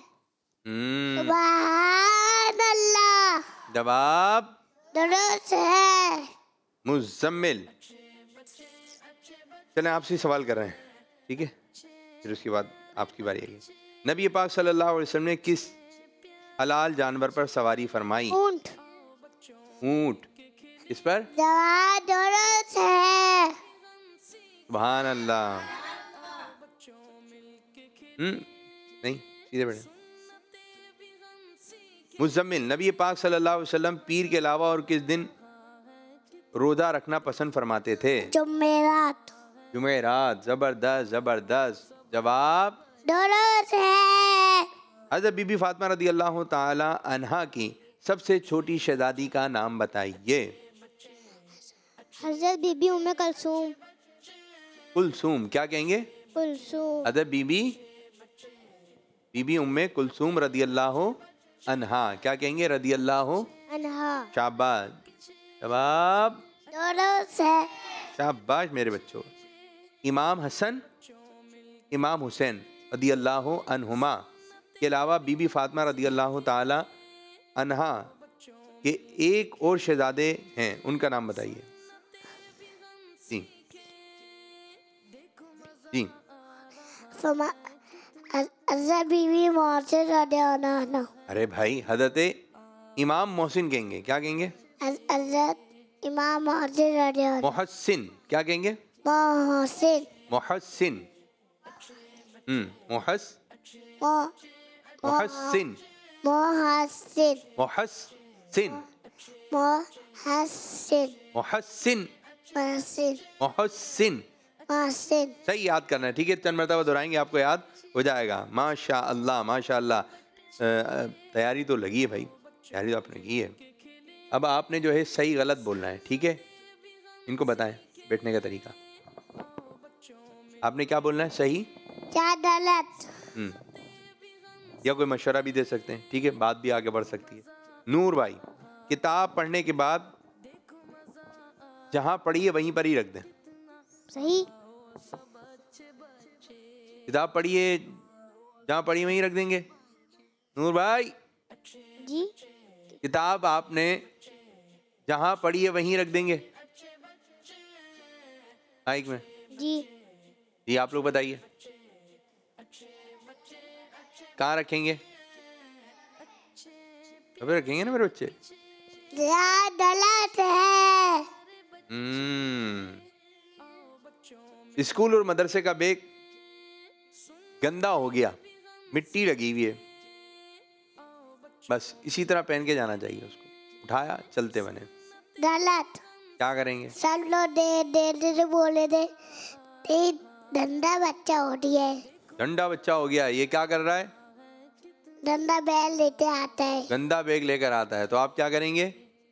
Speaker 5: सुभान अल्लाह।
Speaker 2: जवाब
Speaker 5: दुरुस्त है।
Speaker 2: मुज़म्मिल। चलें आपसे सवाल कर रहे हैं, ठीक है, फिर उसके बाद आपकी बारी आएगी। नबी पाक सल्लल्लाहु अलैहि वसल्लम ने किस हलाल जानवर पर सवारी फरमाई?
Speaker 5: ऊंट।
Speaker 2: ऊंट। इस पर
Speaker 5: जवाब दुरुस्त है।
Speaker 2: सुभान अल्लाह। नहीं, सीधे बैठे। मुज़म्मिल। नबी पाक सल्लल्लाहु अलैहि वसल्लम पीर के अलावा और किस दिन रोजा रखना पसंद फरमाते थे?
Speaker 5: जुमेरात।
Speaker 2: जुमेरात। जबरदस्त जबरदस्त। जवाब
Speaker 5: दुरुस्त है।
Speaker 2: हज़रत बीबी फातिमा रदी अल्लाह ताला अन्हा की सबसे छोटी शहजादी का नाम बताइए।
Speaker 5: हज़रत बीबी उम्मे कुलसूम।
Speaker 2: कुलसूम। क्या कहेंगे?
Speaker 5: कुलसूम।
Speaker 2: हज़रत बीबी उम्मे कुलसूम रदी अल्लाह अन्हा। क्या कहेंगे? रदी अल्लाह
Speaker 5: अन्हा।
Speaker 2: शाबाश। जवाब
Speaker 5: दुरुस्त है।
Speaker 2: शाबाश मेरे बच्चों। इमाम हसन इमाम हुसैन रदी अल्लाह अन्हुमा के अलावा बीबी फातिमा रदी अल्लाह ताला अन्हा के एक और शहजादे हैं, उनका नाम बताइए। जी जी।
Speaker 5: हज़रत बीबी मोहसिन रदियल्लाहु अन्हा।
Speaker 2: अरे भाई हज़रत इमाम मोहसिन कहेंगे। क्या कहेंगे?
Speaker 5: हज़रत इमाम मोहसिन रदियल्लाहु।
Speaker 2: मोहसिन। क्या कहेंगे?
Speaker 5: मोहसिन।
Speaker 2: मोहसिन। मोहसिन
Speaker 5: मोहसिन।
Speaker 2: मोहसिन
Speaker 5: मोहसिन।
Speaker 2: मोहसिन
Speaker 5: मोहसिन।
Speaker 2: मोहसिन
Speaker 5: मोहसिन।
Speaker 2: मोहसिन
Speaker 5: महसिन।
Speaker 2: सही याद करना है, ठीक है? चंद मरतबा दोहराएंगे आपको याद हो जाएगा। माशा अल्लाह माशा अल्लाह। तैयारी तो लगी है भाई, तैयारी तो आपने की है। अब आपने जो है सही गलत बोलना है, ठीक है? इनको बताएं बैठने का तरीका। आपने क्या बोलना है? सही
Speaker 5: क्या गलत?
Speaker 2: या कोई मशवरा भी दे सकते हैं, ठीक है? बात भी आगे बढ़ सकती है। नूर भाई, किताब पढ़ने के बाद जहां पढ़ी है वहीं पर ही रख दें।
Speaker 5: सही।
Speaker 2: किताब पढ़िए, जहां पढ़ी वहीं रख देंगे। नूर भाई
Speaker 5: जी।
Speaker 2: किताब आपने जहां पढ़ी है वहीं रख देंगे। माइक में जी आप लोग बताइए कहाँ रखेंगे? अबे रखेंगे ना मेरे बच्चे।
Speaker 5: गलत है।
Speaker 2: स्कूल और मदरसे का बैग गंदा हो गया, मिट्टी लगी हुई है, बस इसी तरह पहन के जाना चाहिए उसको। उठाया चलते बने।
Speaker 5: गलत।
Speaker 2: क्या करेंगे?
Speaker 5: सब लोग दे बोले दे डंडा बच्चा हो गया है।
Speaker 2: डंडा बच्चा हो गया, ये क्या कर रहा है?
Speaker 5: डंडा बैग लेते आता है।
Speaker 2: गंदा बैग लेकर आता है, तो आप क्या करेंगे?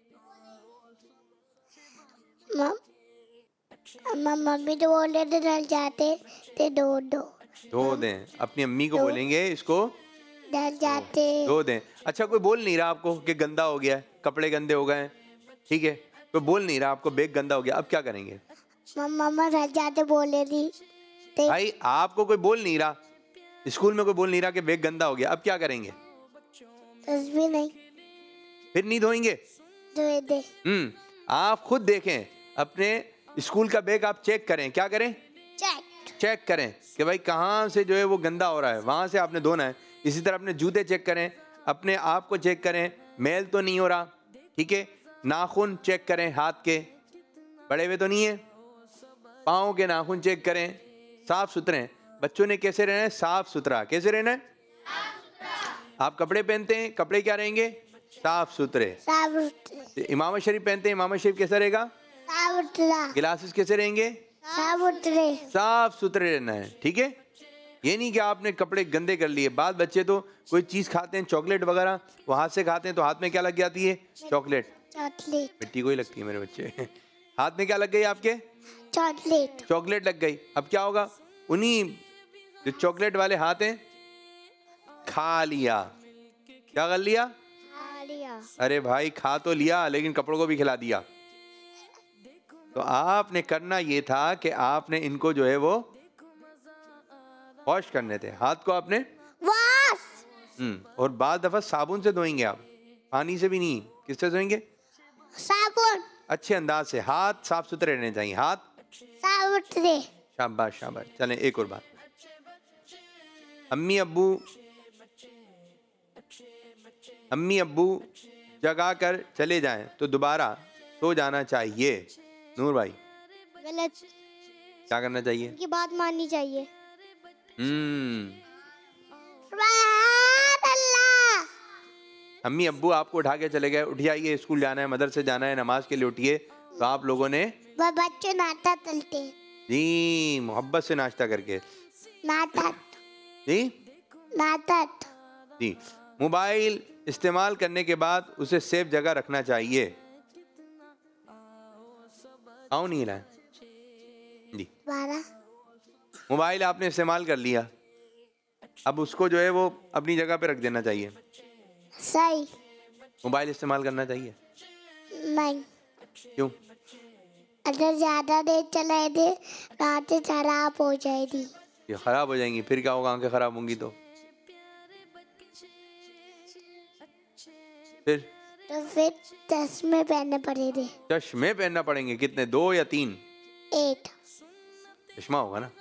Speaker 5: मम्मी तो बोले थे डल जाते थे
Speaker 2: धो दें। अपनी अम्मी को बोलेंगे इसको
Speaker 5: डल जाते
Speaker 2: धो दें। अच्छा कोई बोल नहीं रहा आपको कि गंदा हो गया है, कपड़े गंदे हो गए हैं, ठीक है? कोई बोल नहीं रहा आपको बैग गंदा हो गया, अब क्या करेंगे?
Speaker 5: मम्मा डल जाते बोले थी।
Speaker 2: भाई आपको कोई बोल नहीं रहा, स्कूल में कोई बोल नहीं रहा कि बैग गंदा हो गया, अब क्या करेंगे?
Speaker 5: भी नहीं।
Speaker 2: फिर नहीं धोएंगे?
Speaker 5: धोए दे।
Speaker 2: आप खुद देखें, अपने स्कूल का बैग आप चेक करें। क्या करें? चेक करें कि भाई कहाँ से जो है वो गंदा हो रहा है, वहां से आपने धोना है। इसी तरह अपने जूते चेक करें, अपने आप को चेक करें, मैल तो नहीं हो रहा, ठीक है? नाखून चेक करें, हाथ के बड़े हुए तो नहीं है, पाँव के नाखून चेक करें, साफ सुथरे हैं। बच्चों ने कैसे रहना है? साफ सुथरा। कैसे रहना है? आप कपड़े पहनते हैं, कपड़े क्या रहेंगे? साफ सुथरे। इमाम शरीफ पहनते हैं, इमाम शरीफ कैसा रहेगा?
Speaker 5: साफ सुथरा।
Speaker 2: गिलासेस कैसे रहेंगे?
Speaker 5: साफ सुथरे।
Speaker 2: साफ सुथरे रहना है, ठीक है? ये नहीं कि आपने कपड़े गंदे कर लिए। बाद बच्चे तो कोई चीज खाते हैं, चॉकलेट वगैरह, वो हाथ से खाते हैं तो हाथ में क्या लग जाती है? चॉकलेट। मिट्टी को ही लगती है मेरे बच्चे। हाथ में क्या लग गई आपके? चॉकलेट लग गई। अब क्या होगा? उन्हीं जो चॉकलेट वाले हाथ हैं खा लिया। क्या कर लिया?
Speaker 5: खा लिया।
Speaker 2: अरे भाई खा तो लिया लेकिन कपड़ों को भी खिला दिया। तो आपने करना ये था कि आपने इनको जो है वो वॉश करने थे, हाथ को आपने वॉश। और बाद दफा साबुन से धोएंगे आप, पानी से भी नहीं। किससे धोएंगे? साबुन। अच्छे अंदाज से। हाथ साफ सुथरे रहने चाहिए, हाथ साफ सुथरे। शाबाश शाबाश। चलें एक और बात। अम्मी अब्बू जगा कर चले जाएं तो दोबारा सो जाना चाहिए। नूर भाई
Speaker 5: गलत।
Speaker 2: क्या करना चाहिए?
Speaker 5: उनकी बात माननी चाहिए।
Speaker 2: अम्मी अब्बू आपको उठा के चले गए, उठ जाइए, स्कूल जाना है, मदरसे जाना है, नमाज के लिए उठिए, तो आप लोगों ने
Speaker 5: बच्चे नाश्ता चलते
Speaker 2: जी मोहब्बत से नाश्ता करके जी मोबाइल इस्तेमाल करने के बाद उसे सेफ जगह रखना चाहिए। आओ नहीं हिलाए जी। मोबाइल आपने इस्तेमाल कर लिया, अब उसको जो है वो अपनी जगह पे रख देना चाहिए।
Speaker 5: सही।
Speaker 2: मोबाइल इस्तेमाल करना चाहिए?
Speaker 5: नहीं।
Speaker 2: क्यों?
Speaker 5: अगर ज्यादा देर चलाए थे आंखें खराब हो जाएगी।
Speaker 2: ये खराब हो जाएंगी, फिर क्या होगा? आंखें खराब होंगी तो
Speaker 5: फिर चश्मे पहनने पड़ेंगे।
Speaker 2: चश्मे पहनना पड़ेंगे। कितने? 2 या 3?
Speaker 5: 8
Speaker 2: चश्मा होगा ना?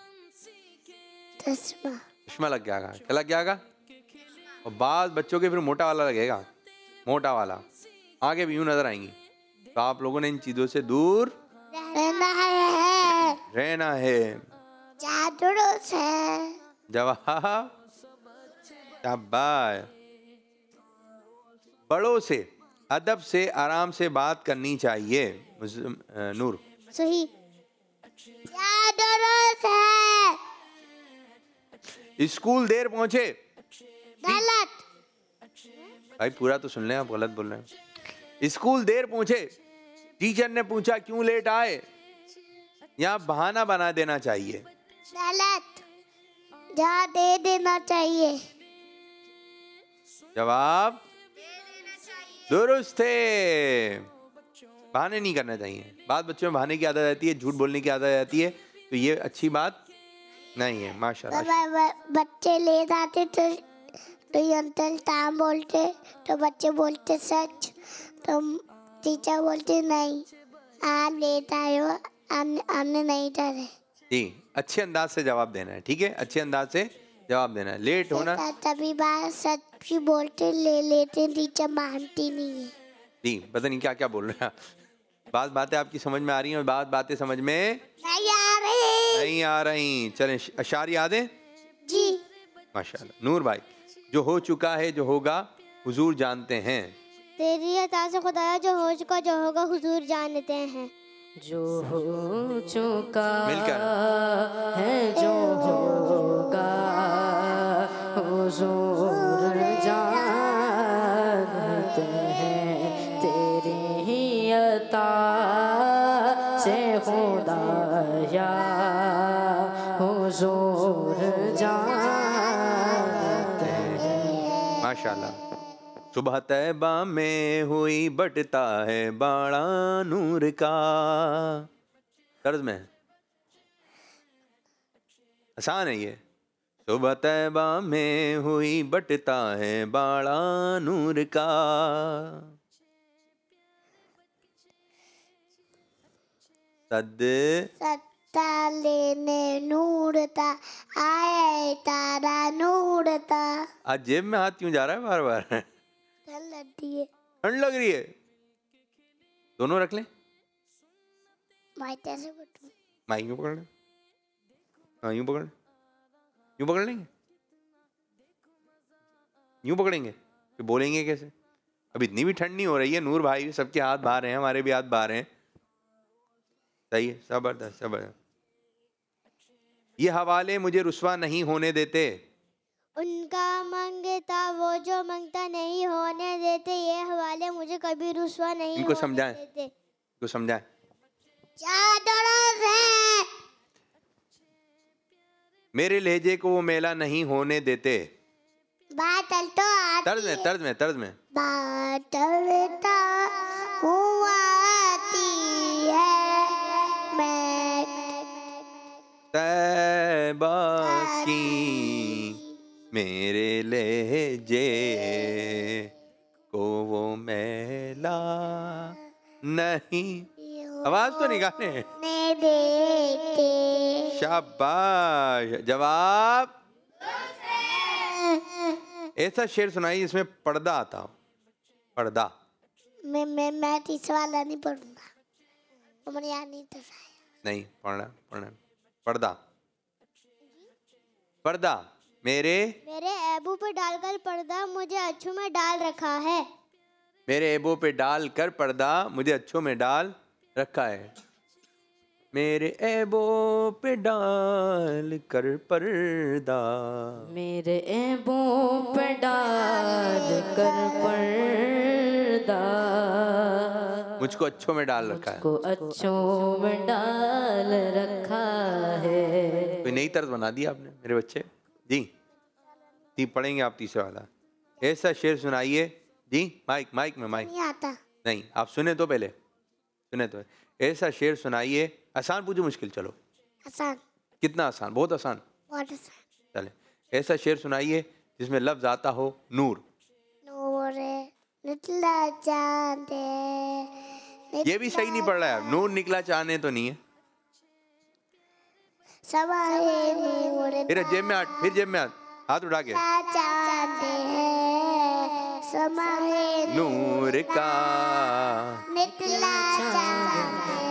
Speaker 5: चश्मा
Speaker 2: लग जाएगा। क्या लग जाएगा? और बाद बच्चों के फिर मोटा वाला लगेगा, मोटा वाला, आगे भी यूं नजर आएंगी। तो आप लोगों ने इन चीजों से दूर रहना है।
Speaker 5: जादूस है।
Speaker 2: जवाब शाबाश। बड़ों से अदब से आराम से बात करनी चाहिए। नूर
Speaker 5: सही। क्या दुरुस्त है?
Speaker 2: स्कूल देर पहुंचे।
Speaker 5: गलत।
Speaker 2: भाई पूरा तो सुन लें, आप गलत बोल रहे हैं। स्कूल देर पहुंचे, टीचर ने पूछा क्यों लेट आए, यहाँ बहाना बना देना चाहिए।
Speaker 5: गलत, जहाँ दे देना चाहिए।
Speaker 2: जवाब दुरुस्त है, बहाने नहीं करना चाहिए। बात बच्चों में बहाने की आदत रहती है, झूठ बोलने की आदत रहती है, तो ये अच्छी बात नहीं है। माशाल्लाह।
Speaker 5: बच्चे ले जाते तो ये अंकल टाइम बोलते, तो बच्चे बोलते सच, तो टीचर बोलते नहीं, आप लेट आए हो, हमने नहीं डरे।
Speaker 2: जी, अच्छे अंदाज से जवाब देना है, ठीक है, अच्छे अंदाज से जवाब देना है। लेट होना
Speaker 5: तभी बात सच भी बोलते, ले लेते, टीचर मानती नहीं है।
Speaker 2: जी, पता नहीं क्या क्या बोल रहे हैं। बातें आपकी समझ में आ रही हैं और बातें समझ में नहीं आ रही। चलें, अशार याद है
Speaker 5: जी?
Speaker 2: माशाल्लाह। नूर भाई, जो हो चुका है जो होगा हुजूर जानते हैं।
Speaker 5: तेरी अता से खुदाया, जो हो चुका जो होगा हुजूर जानते हैं।
Speaker 3: जो हो चुका
Speaker 2: मिलकर
Speaker 3: है जो होगा हुजूर जानते हैं, तेरी ही अता से खुदाया हुजूर जानते हैं।
Speaker 2: माशाल्लाह। सुबह तैबा में हुई बटता है बाड़ा नूर का। तर्ज में आसान है ये। सुबह तैबा में हुई बटता है बाड़ा नूर का,
Speaker 5: सत्ता लेने नूर था, आया तारा नूर था।
Speaker 2: आज जेब में हाथ क्यों जा रहा है बार बार? ठंड लग रही है, दोनों रख लें।
Speaker 5: माइक ऐसे पकड़,
Speaker 2: माइक में पकड़ लें। हाँ, यूं पकड़, यूं पकड़ लेंगे, यूं पकड़ेंगे, फिर बोलेंगे कैसे? अब इतनी भी ठंड नहीं हो रही है नूर भाई, सबके हाथ बाहर हैं, हमारे भी हाथ बाहर हैं। सही है, जबरदस्त जबरदस्त। ये हवाले मुझे रुस्वा नहीं होने देते।
Speaker 5: उनका मंगता वो जो मंगता नहीं होने देते, ये हवाले मुझे कभी रुस्वा नहीं
Speaker 2: इनको
Speaker 5: होने
Speaker 2: समझाएं,
Speaker 5: देते।
Speaker 2: इनको समझाएं।
Speaker 5: क्या दुरुस्त है?
Speaker 2: मेरे लहजे को वो मेला नहीं होने देते।
Speaker 5: बात तो आती
Speaker 2: तर्ज में, तर्ज में, तर्ज में।
Speaker 5: बात तो हुआ आती है, मैं
Speaker 2: तैबा की मेरे लहजे को वो मेला नहीं। आवाज तो निकाले।
Speaker 5: देते।
Speaker 2: शाबाश। जवाब ऐसा शेर सुनाई जिसमें पर्दा आता हो। पर्दा।
Speaker 5: मैं तीसरा वाला नहीं पढ़ूंगा, मुझे याद नहीं था।
Speaker 2: नहीं पढ़ना, पर्दा। पर्दा मेरे
Speaker 5: एबू पे डालकर पर्दा मुझे अच्छों में डाल रखा है।
Speaker 2: मेरे एबो पे डाल कर पर्दा मुझे अच्छों में डाल रखा है। मेरे एबो पे डाल कर पर्दा,
Speaker 3: मेरे एबो पे डाल कर पर्दा
Speaker 2: मुझको अच्छों में डाल रखा है।
Speaker 3: को अच्छों में डाल रखा है।
Speaker 2: कोई नई तर्ज बना दी आपने मेरे बच्चे। जी पढ़ेंगे आप तीसरा वाला। ऐसा शेर सुनाइए जी। माइक में माइक
Speaker 5: नहीं आता।
Speaker 2: नहीं, आप सुने तो पहले, सुने तो। ऐसा शेर सुनाइए। आसान पूछो मुश्किल? चलो
Speaker 5: आसान।
Speaker 2: कितना आसान? बहुत आसान।
Speaker 5: बहुत आसान।
Speaker 2: चले, ऐसा शेर सुनाइए जिसमें लफ्ज आता हो नूर।
Speaker 5: नूर निकला चांद,
Speaker 2: ये भी सही नहीं पढ़ रहा है। नूर निकला चांद तो नहीं है।
Speaker 5: समाए नूर,
Speaker 2: फिर जेब में हाथ, फिर जेब में हाथ उठा के।
Speaker 5: चांद है समाए
Speaker 2: नूर का
Speaker 5: निकला चांद है।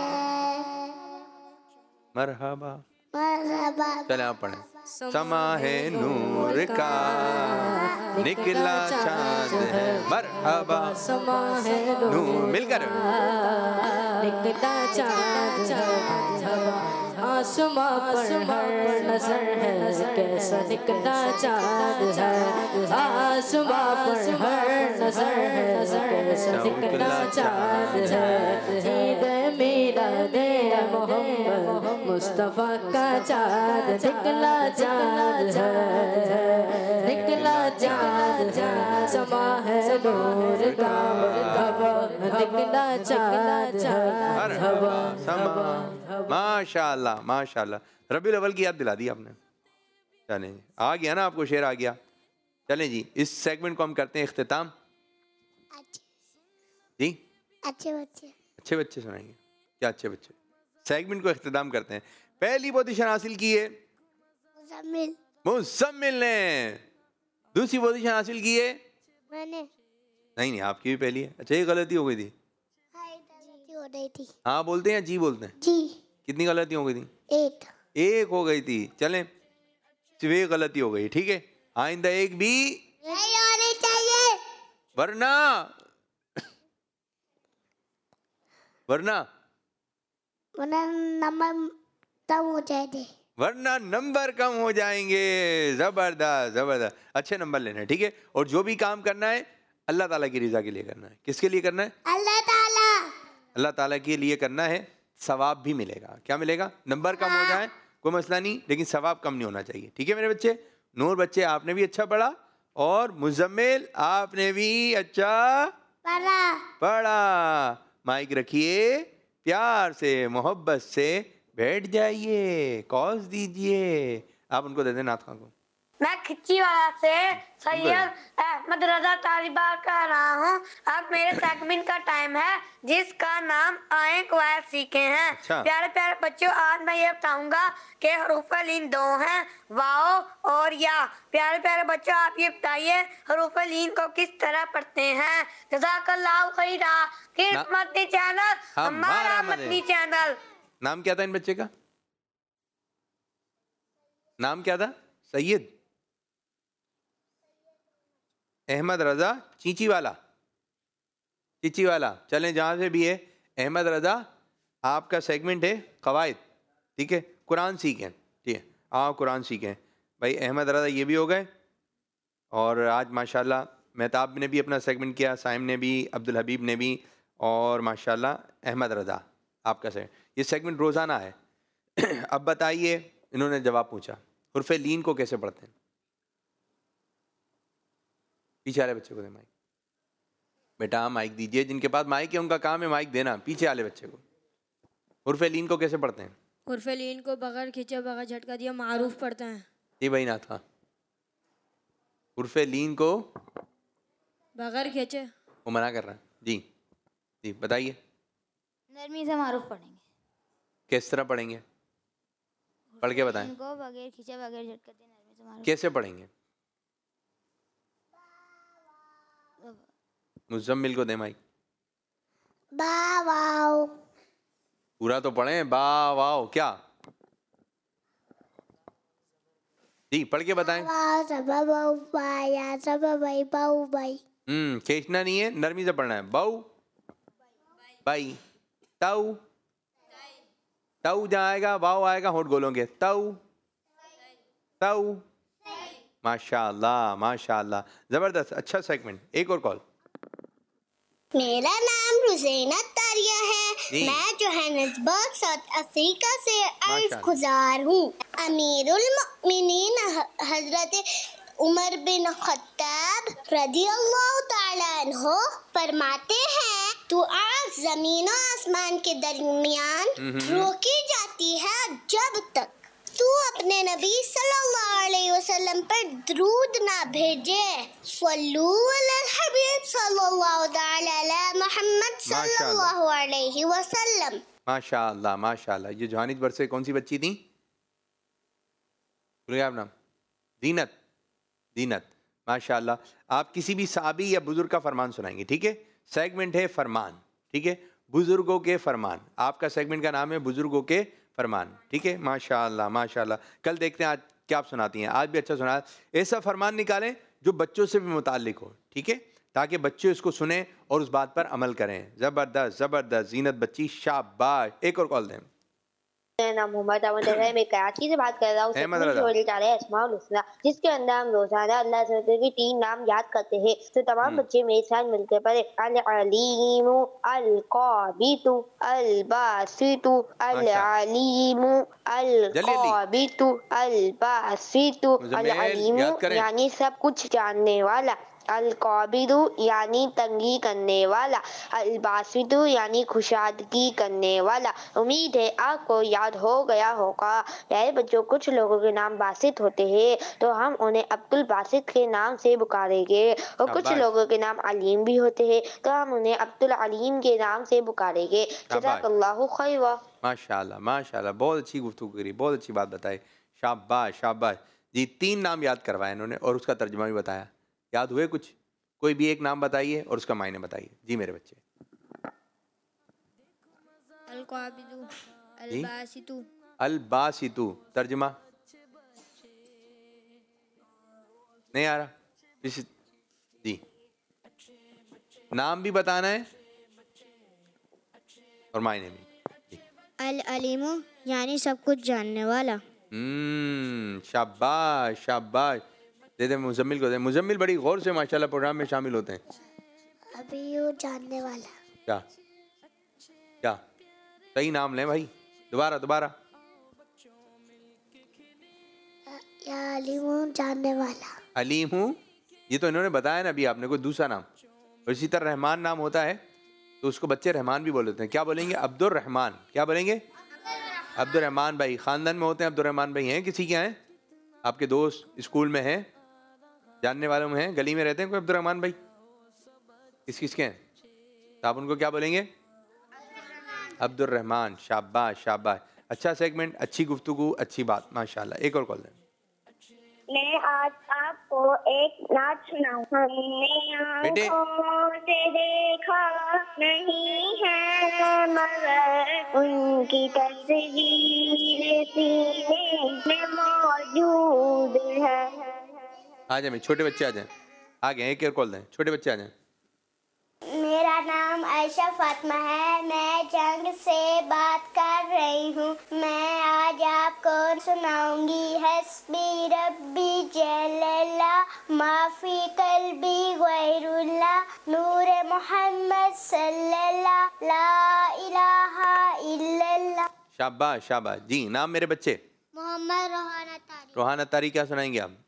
Speaker 2: मरहबा।
Speaker 5: मरहबा।
Speaker 2: चले आप पढ़ें। समा है नूर का निकला चांद है, मरहबा।
Speaker 3: समा है
Speaker 2: नूर मिलकर
Speaker 3: निकला चांद, आसमां पर हर नजर है कैसा निकला चांद है, आसमां पर हर नजर है कैसा निकला चांद है। ईद मिलाद मोहम्मद मुस्तफा का चांद निकला चांद है, निकला चांद है, समा है नूर का हवा, निकला चांद है हवा।
Speaker 2: माशाल्लाह माशाल्लाह, रबीउल अव्वल की याद दिला दी आपने। चलें आ गया ना आपको, शेर आ गया। चलें जी, इस सेगमेंट को हम करते हैं इख्तिताम। जी
Speaker 5: अच्छे बच्चे,
Speaker 2: अच्छे बच्चे सुनाएंगे क्या? अच्छे बच्चे सेगमेंट को इख्तिताम करते हैं। पहली पोजीशन हासिल की है
Speaker 5: मुज़म्मिल,
Speaker 2: मुज़म्मिल ने। दूसरी पोजीशन हासिल की है
Speaker 5: मैंने।
Speaker 2: नहीं, आपकी भी पहली है। अच्छा, ये गलती हो गई थी।
Speaker 5: गलती हो रही थी।
Speaker 2: हाँ बोलते हैं, जी बोलते हैं।
Speaker 5: जी।
Speaker 2: कितनी गलती हो गई थी?
Speaker 5: एक
Speaker 2: हो गई थी। चलें, सिर्फ एक गलती हो गई, ठीक है। आइंदा एक भी
Speaker 5: नहीं होनी चाहिए,
Speaker 2: वरना वरना
Speaker 5: नंबर कम हो जाएंगे,
Speaker 2: वरना नंबर कम हो जाएंगे। जबरदस्त जबरदस्त, अच्छे नंबर लेने हैं, ठीक है। और जो भी काम करना है अल्लाह ताला की रज़ा के लिए करना है। किसके लिए करना है?
Speaker 5: अल्लाह ताला,
Speaker 2: अल्लाह ताला के लिए करना है। सवाब भी मिलेगा। क्या मिलेगा? नंबर कम हो जाए कोई मसला नहीं, लेकिन सवाब कम नहीं होना चाहिए, ठीक है मेरे बच्चे। नूर बच्चे, आपने भी अच्छा पढ़ा, और मुज़म्मिल आपने भी अच्छा पढ़ा। माइक रखिए, प्यार से मोहब्बत से बैठ जाइए, कॉज दीजिए। आप उनको दे दें नाथ खां को।
Speaker 6: मैं खिच्चीवाड़ा से सैयद अहमद रजा तालिबा कर रहा हूँ। अब मेरे सेगमेंट का टाइम है, जिसका नाम आए क्वायर सीखे हैं।
Speaker 2: अच्छा।
Speaker 6: प्यारे प्यारे बच्चों, आज मैं ये बताऊंगा कि हरूफ लीन दो हैं, वाओ और या। प्यारे प्यारे बच्चों, आप ये बताइए हरूफ लीन को किस तरह पढ़ते हैं। जज़ाकल्लाहु खैरा। मदनी चैनल हमारा मदनी चैनल।
Speaker 2: नाम क्या था इन बच्चे का? नाम क्या था? सैयद अहमद रजा चींचीवाला। चींचीवाला। चलें, जहाँ से भी है अहमद रजा, आपका सेगमेंट है कवायद, ठीक है। कुरान सीखें, ठीक है। आओ कुरान सीखें भाई। अहमद रजा ये भी हो गए, और आज माशाल्लाह मेहताब ने भी अपना सेगमेंट किया, साइम ने भी, अब्दुल हबीब ने भी, और माशाल्लाह अहमद रजा आपका सेगमेंट। ये सेगमेंट रोज़ाना है। अब बताइए, इन्होंने जवाब पूछा हुर्फ लीन को कैसे पढ़ते हैं। पीछे वाले बच्चे को दे माइक। बेटा माइक दीजिए, जिनके पास माइक है उनका काम है माइक देना। पीछे वाले बच्चे को हुर्फ लीन को कैसे पढ़ते हैं?
Speaker 4: हुर्फ लीन को बगैर खींचे बगैर झटका दिया मारूफ पढ़ते हैं।
Speaker 2: जी भाई नाथ खां, हुर्फ लीन को
Speaker 4: बगैर खींचे
Speaker 2: वो मना कर रहा है। जी जी बताइए।
Speaker 9: नरमी से मारूफ पढ़ेंगे।
Speaker 2: किस तरह पढ़ेंगे? पढ़ के बताएं।
Speaker 9: इनको बगैर खींचे बगैर झटका दिए नरमी से मारूफ।
Speaker 2: कैसे पढ़ेंगे? मुज़म्मिल को दे माइक।
Speaker 5: बा वाओ।
Speaker 2: पूरा तो पढ़ें। बा वाओ क्या? जी पढ़ के बताएं। खींचना नहीं है, नरमी से पढ़ना है। बाऊ बाई, ताऊ ताऊ जहाँ आएगा वाओ आएगा, होठ गोलोगे। ताऊ ताऊ। माशाल्लाह माशाल्लाह, जबरदस्त, अच्छा सेगमेंट। एक और कॉल।
Speaker 5: मेरा नाम रुज़ैना तारिया है। मैं जोहान्सबर्ग साउथ अफ्रीका से अर्ज गुजार हूँ। अमीरुल मोमिनीन हजरत उमर बिन खत्ताब रज़ियल्लाहु ताला अन्हु फरमाते हैं, दुआ ज़मीन और आसमान के दरमियान रोकी जाती है जब तक तू अपने नबी सल्लल्लाहु अलैहि वसल्लम पर दरूद ना भेजे। सल्लू अलल हबीब सल्लल्लाहु अलैहि मोहम्मद सल्लल्लाहु अलैहि वसल्लम।
Speaker 2: माशाअल्लाह माशाअल्लाह। ये जोहानिसबर्ग से कौन सी बच्ची थी? भूल गया आप नाम? जीनत। जीनत, माशाअल्लाह। आप किसी भी साहबी या बुजुर्ग का फरमान सुनाएंगे, ठीक है। सेगमेंट है फरमान, ठीक है। बुजुर्गों के फरमान, आपका सेगमेंट का नाम है बुजुर्गों के फरमान, ठीक है। माशाअल्लाह माशाअल्लाह। कल देखते हैं आज क्या आप सुनाती हैं। आज भी अच्छा सुना। ऐसा फरमान निकालें जो बच्चों से भी मुताल्लिक हो, ठीक है, ताकि बच्चे इसको सुने और उस बात पर अमल करें। ज़बरदस्त ज़बरदस्त। जीनत बच्ची शाबाश। एक और कॉल दें।
Speaker 10: मेरा नाम मोहम्मद अहमद है, मैं कराची से बात कर रहा हूँ। जिसके अंदर हम रोजाना अल्लाह के 3 नाम याद करते हैं। तो तमाम बच्चे मेरे साथ मिलकर पढ़े अल अलीमु अल काबितु अल बासितु अल अलीमु अल काबितु अल बासितु अल अलीमु यानी सब कुछ जानने वाला, अल काबिदु यानी तंगी करने वाला, अल बासितु यानी खुशादगी करने वाला। उम्मीद है आपको याद हो गया होगा। प्यारे बच्चों, कुछ लोगों के नाम बासित होते हैं तो हम उन्हें अब्दुल बासित के नाम से पुकारेंगे, और कुछ लोगों के नाम अलीम भी होते हैं तो हम उन्हें अब्दुल अलीम के नाम से पुकारेंगे। जज़ाकल्लाहु खैरा।
Speaker 2: माशाल्लाह माशाल्लाह, बहुत अच्छी गुफ्तगू करी, बहुत अच्छी बात बताई। शाबाश शाबाश जी। 3 नाम याद करवाए इन्होंने और उसका तर्जुमा भी बताया। याद हुए कुछ? कोई भी एक नाम बताइए और उसका मायने बताइए। जी मेरे बच्चे।
Speaker 4: अल काबिदु अल बासितु।
Speaker 2: अल बासितु तर्जुमा नहीं आ रहा? जी नाम भी बताना है और मायने भी।
Speaker 4: अल अलीमु यानी सब कुछ जानने वाला।
Speaker 2: शाबाश शाबाश। दे दे मुजम्मिल को दे। मुजम्मिल बड़ी गौर से माशाल्लाह प्रोग्राम में शामिल होते हैं।
Speaker 5: अभी वो जानने वाला।
Speaker 2: क्या क्या सही नाम लें भाई। दोबारा दोबारा।
Speaker 5: या अलीम हूँ जानने वाला।
Speaker 2: अलीम हूँ, ये तो इन्होंने बताया ना अभी आपने। कोई दूसरा नाम? और इसी तरह रहमान नाम होता है तो उसको बच्चे रहमान भी बोलते हैं। क्या बोलेंगे? अब्दुल रहमान। क्या बोलेंगे? अब्दुल रहमान भाई। खानदान में होते हैं अब्दुल रहमान भाई? हैं किसी के? हैं आपके दोस्त स्कूल में हैं, जानने वालों में हैं, गली में रहते हैं कोई अब्दुल रहमान भाई? किस किसके हैं? तो आप उनको क्या बोलेंगे? अब्दुल रहमान। शाबाश शाबाश। अच्छा सेगमेंट, अच्छी गुफ्तगू, अच्छी बात माशाल्लाह। एक और कॉल दें।
Speaker 5: मैं आज आपको एक नाच सुनाऊंगा। हमने आँखों से देखा नहीं है मगर उनकी तस्वीर सीने में मौजूद है।
Speaker 2: आ जाए छोटे बच्चे आ जाए। आ गए। एक और कॉल दें। छोटे बच्चे आ जाए।
Speaker 5: मेरा नाम आयशा फातिमा है, मैं जंग से बात कर रही हूँ। मैं आज आपको सुनाऊंगी हस्बी रब्बी जल्ला माफी कल्बी गैरुल्ला नूरे मोहम्मद सल्लल्लाहु ला इलाहा इल्लल्लाह।
Speaker 2: शाबाश शाबाश जी। नाम मेरे बच्चे?
Speaker 5: मोहम्मद रोहाना तारी।
Speaker 2: रोहाना तारी। क्या सुनाएंगे आप?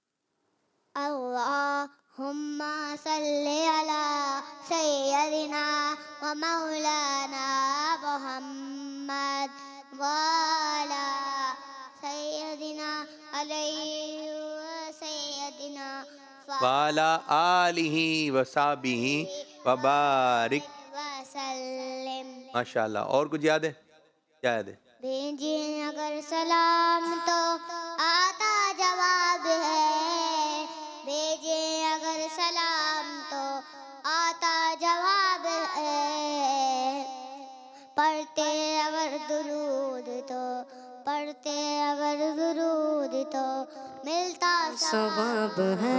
Speaker 5: अल्लाहुम्मा सल्ली अला सय्यदिना व मौलाना मुहम्मद व अला सय्यदिना अलैहि व सय्यदिना
Speaker 2: व अला आलिहि व सहाबिहि व बारिक
Speaker 5: वसल्लम।
Speaker 2: माशाल्लाह। और कुछ याद है? क्या याद है?
Speaker 5: भेजिए अगर सलाम तो आता जवाब है, भेजे अगर सलाम तो आता जवाब है, पढ़ते अगर दुरूद तो पढ़ते अगर दुरूद तो मिलता
Speaker 3: सवाब है,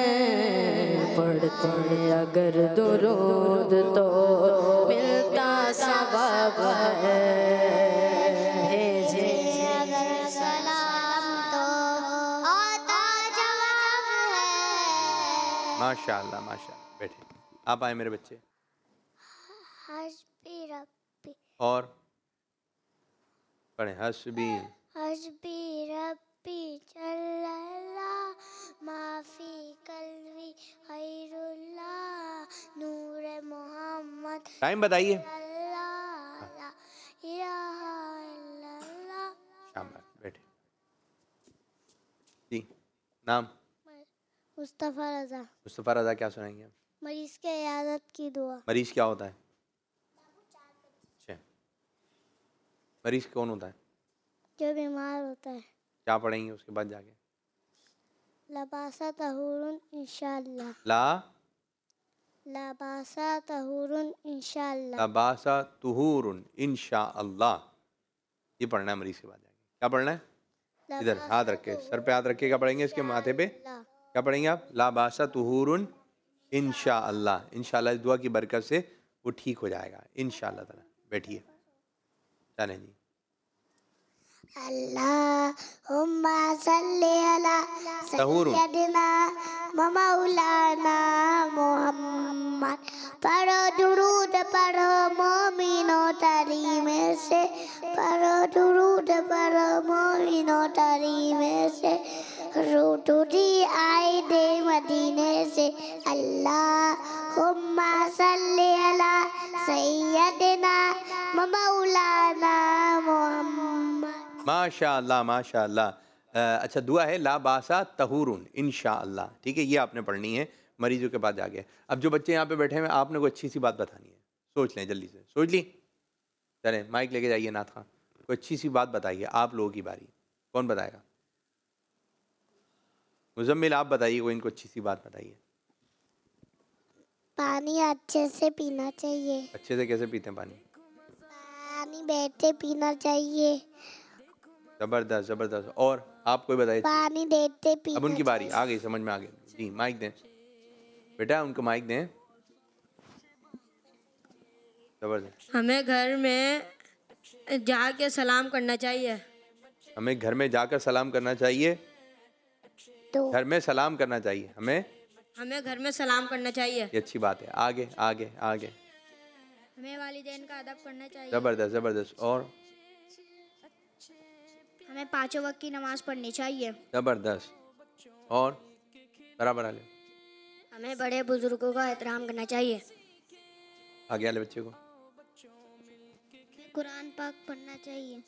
Speaker 3: पढ़ते अगर दुरूद तो मिलता सवाब है, भेजे
Speaker 5: अगर सलाम तो आता जवाब है।
Speaker 2: माशाल्लाह माशाल्लाह। बैठे। आप आए मेरे बच्चे।
Speaker 5: हस्बी रब्बी।
Speaker 2: और पढ़े। हस्बी
Speaker 5: रब्बी जल्ला माफी कल्बी खैरुल्लाह नूरे मोहम्मद।
Speaker 2: टाइम बताइए। शाबाश। बैठे जी। नाम?
Speaker 5: मुस्तफ़ा रज़ा।
Speaker 2: मुस्तफ़ा रज़ा। क्या सुनाएंगे आप?
Speaker 5: मरीज के इयादत की दुआ।
Speaker 2: मरीज क्या होता है? अच्छा, मरीज कौन होता है?
Speaker 5: जो बीमार होता है।
Speaker 2: क्या पढ़ेंगे उसके बाद जाके?
Speaker 5: लबासा तहुरुन इंशाअल्लाह। लबासा तहुरुन इंशाअल्लाह।
Speaker 2: लबासा तुहुरुन इंशाअल्लाह। ये पढ़ना है मरीज के बाद जाके। क्या पढ़ना है? इधर हाथ रख के, सर पे हाथ रख के क्या पढ़ेंगे? इसके माथे पे क्या पढ़ेंगे आप? लाबासा तुहुरुन इंशाअल्लाह। इंशाअल्लाह इस दुआ की बरकत से वो ठीक हो जाएगा इंशाअल्लाह ताला। बैठिए। चलें जी।
Speaker 5: अल्लाहुम्मा सल्ली अला सय्यदिना मौलाना मोहम्मद। पढ़ो दुरूद पढ़ो मोमिनो तरी में से, पढ़ो दुरूद पढ़ो मोमिनो तरी में से, रूठुरी आई दे मदीने से। अल्लाहुम्मा सल्ली अला सय्यदिना मौलाना मोहम्मद।
Speaker 2: माशाअल्लाह माशाअल्लाह। अच्छा दुआ है ला बासा तहूरुन इंशाअल्लाह, ठीक है, ये आपने पढ़नी है मरीजों के पास जाके। अब जो बच्चे यहाँ पे बैठे हैं आपने कोई अच्छी सी बात बतानी है, सोच लें जल्दी से, सोच ली, चलें माइक लेके जाइए नाथ खान, कोई अच्छी सी बात बताइए, आप लोगों की बारी, कौन बताएगा? मुजम्मिल आप बताइए, कोई इनको अच्छी सी बात बताइए।
Speaker 5: पानी अच्छे से पीना चाहिए।
Speaker 2: अच्छे से कैसे पीते हैं पानी?
Speaker 5: पानी बैठे पीना चाहिए।
Speaker 2: जबरदस्त जबरदस्त। और आप कोई बताइए।
Speaker 5: पानी देते पीना।
Speaker 2: अब उनकी बारी, आ गई, समझ में आ गई जी। माइक दें बेटा, उनको माइक दें। जबरदस्त।
Speaker 11: हमें घर में जाके सलाम करना चाहिए।
Speaker 2: हमें घर में जाकर सलाम करना चाहिए।
Speaker 5: तो
Speaker 2: घर में सलाम करना चाहिए
Speaker 11: हमें घर में सलाम करना चाहिए।
Speaker 2: ये अच्छी बात है। आगे आगे आगे।
Speaker 4: हमें वालिदैन का अदब करना चाहिए।
Speaker 2: जबरदस्त जबरदस्त। और
Speaker 4: हमें 5 वक्त की नमाज पढ़नी चाहिए।
Speaker 2: जबरदस्त। और बराबर वाले।
Speaker 4: हमें बड़े बुजुर्गों का एहतराम करना चाहिए।
Speaker 2: आगे वाले बच्चे को।
Speaker 4: कुरान पाक पढ़ना चाहिए।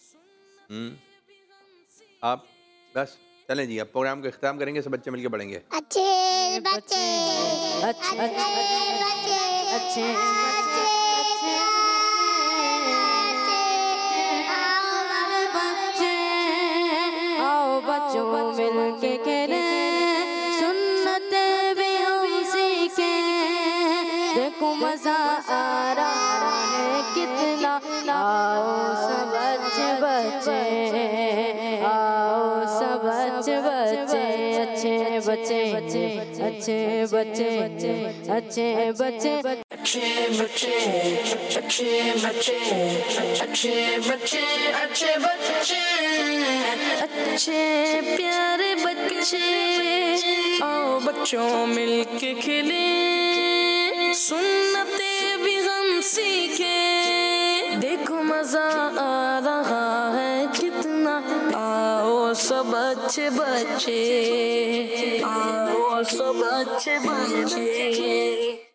Speaker 2: आप बस चलें जी, अब प्रोग्राम का इख्तिताम करेंगे, सब बच्चे मिलकर पढ़ेंगे।
Speaker 5: अच्छे बच्चे अच्छे बच्चे अच्छे
Speaker 3: आओ बच्चों मिलके खेलें, सुन्नते भी हम सीखें, देखो मजा आ रहा है कितना। आओ सब बच्चे बच्चे, आओ सब बच्चे बच्चे, अच्छे बच्चे अच्छे बच्चे अच्छे बच्चे अच्छे बच्चे अच्छे बच्चे अच्छे बच्चे अच्छे बच्चे
Speaker 1: अच्छे प्यारे बच्चे, आओ बच्चों मिलके खेले, सुन्नते भी हम सीखे, देखो मजा आ रहा है कितना। आओ सब अच्छे बच्चे, आओ सब अच्छे बच्चे।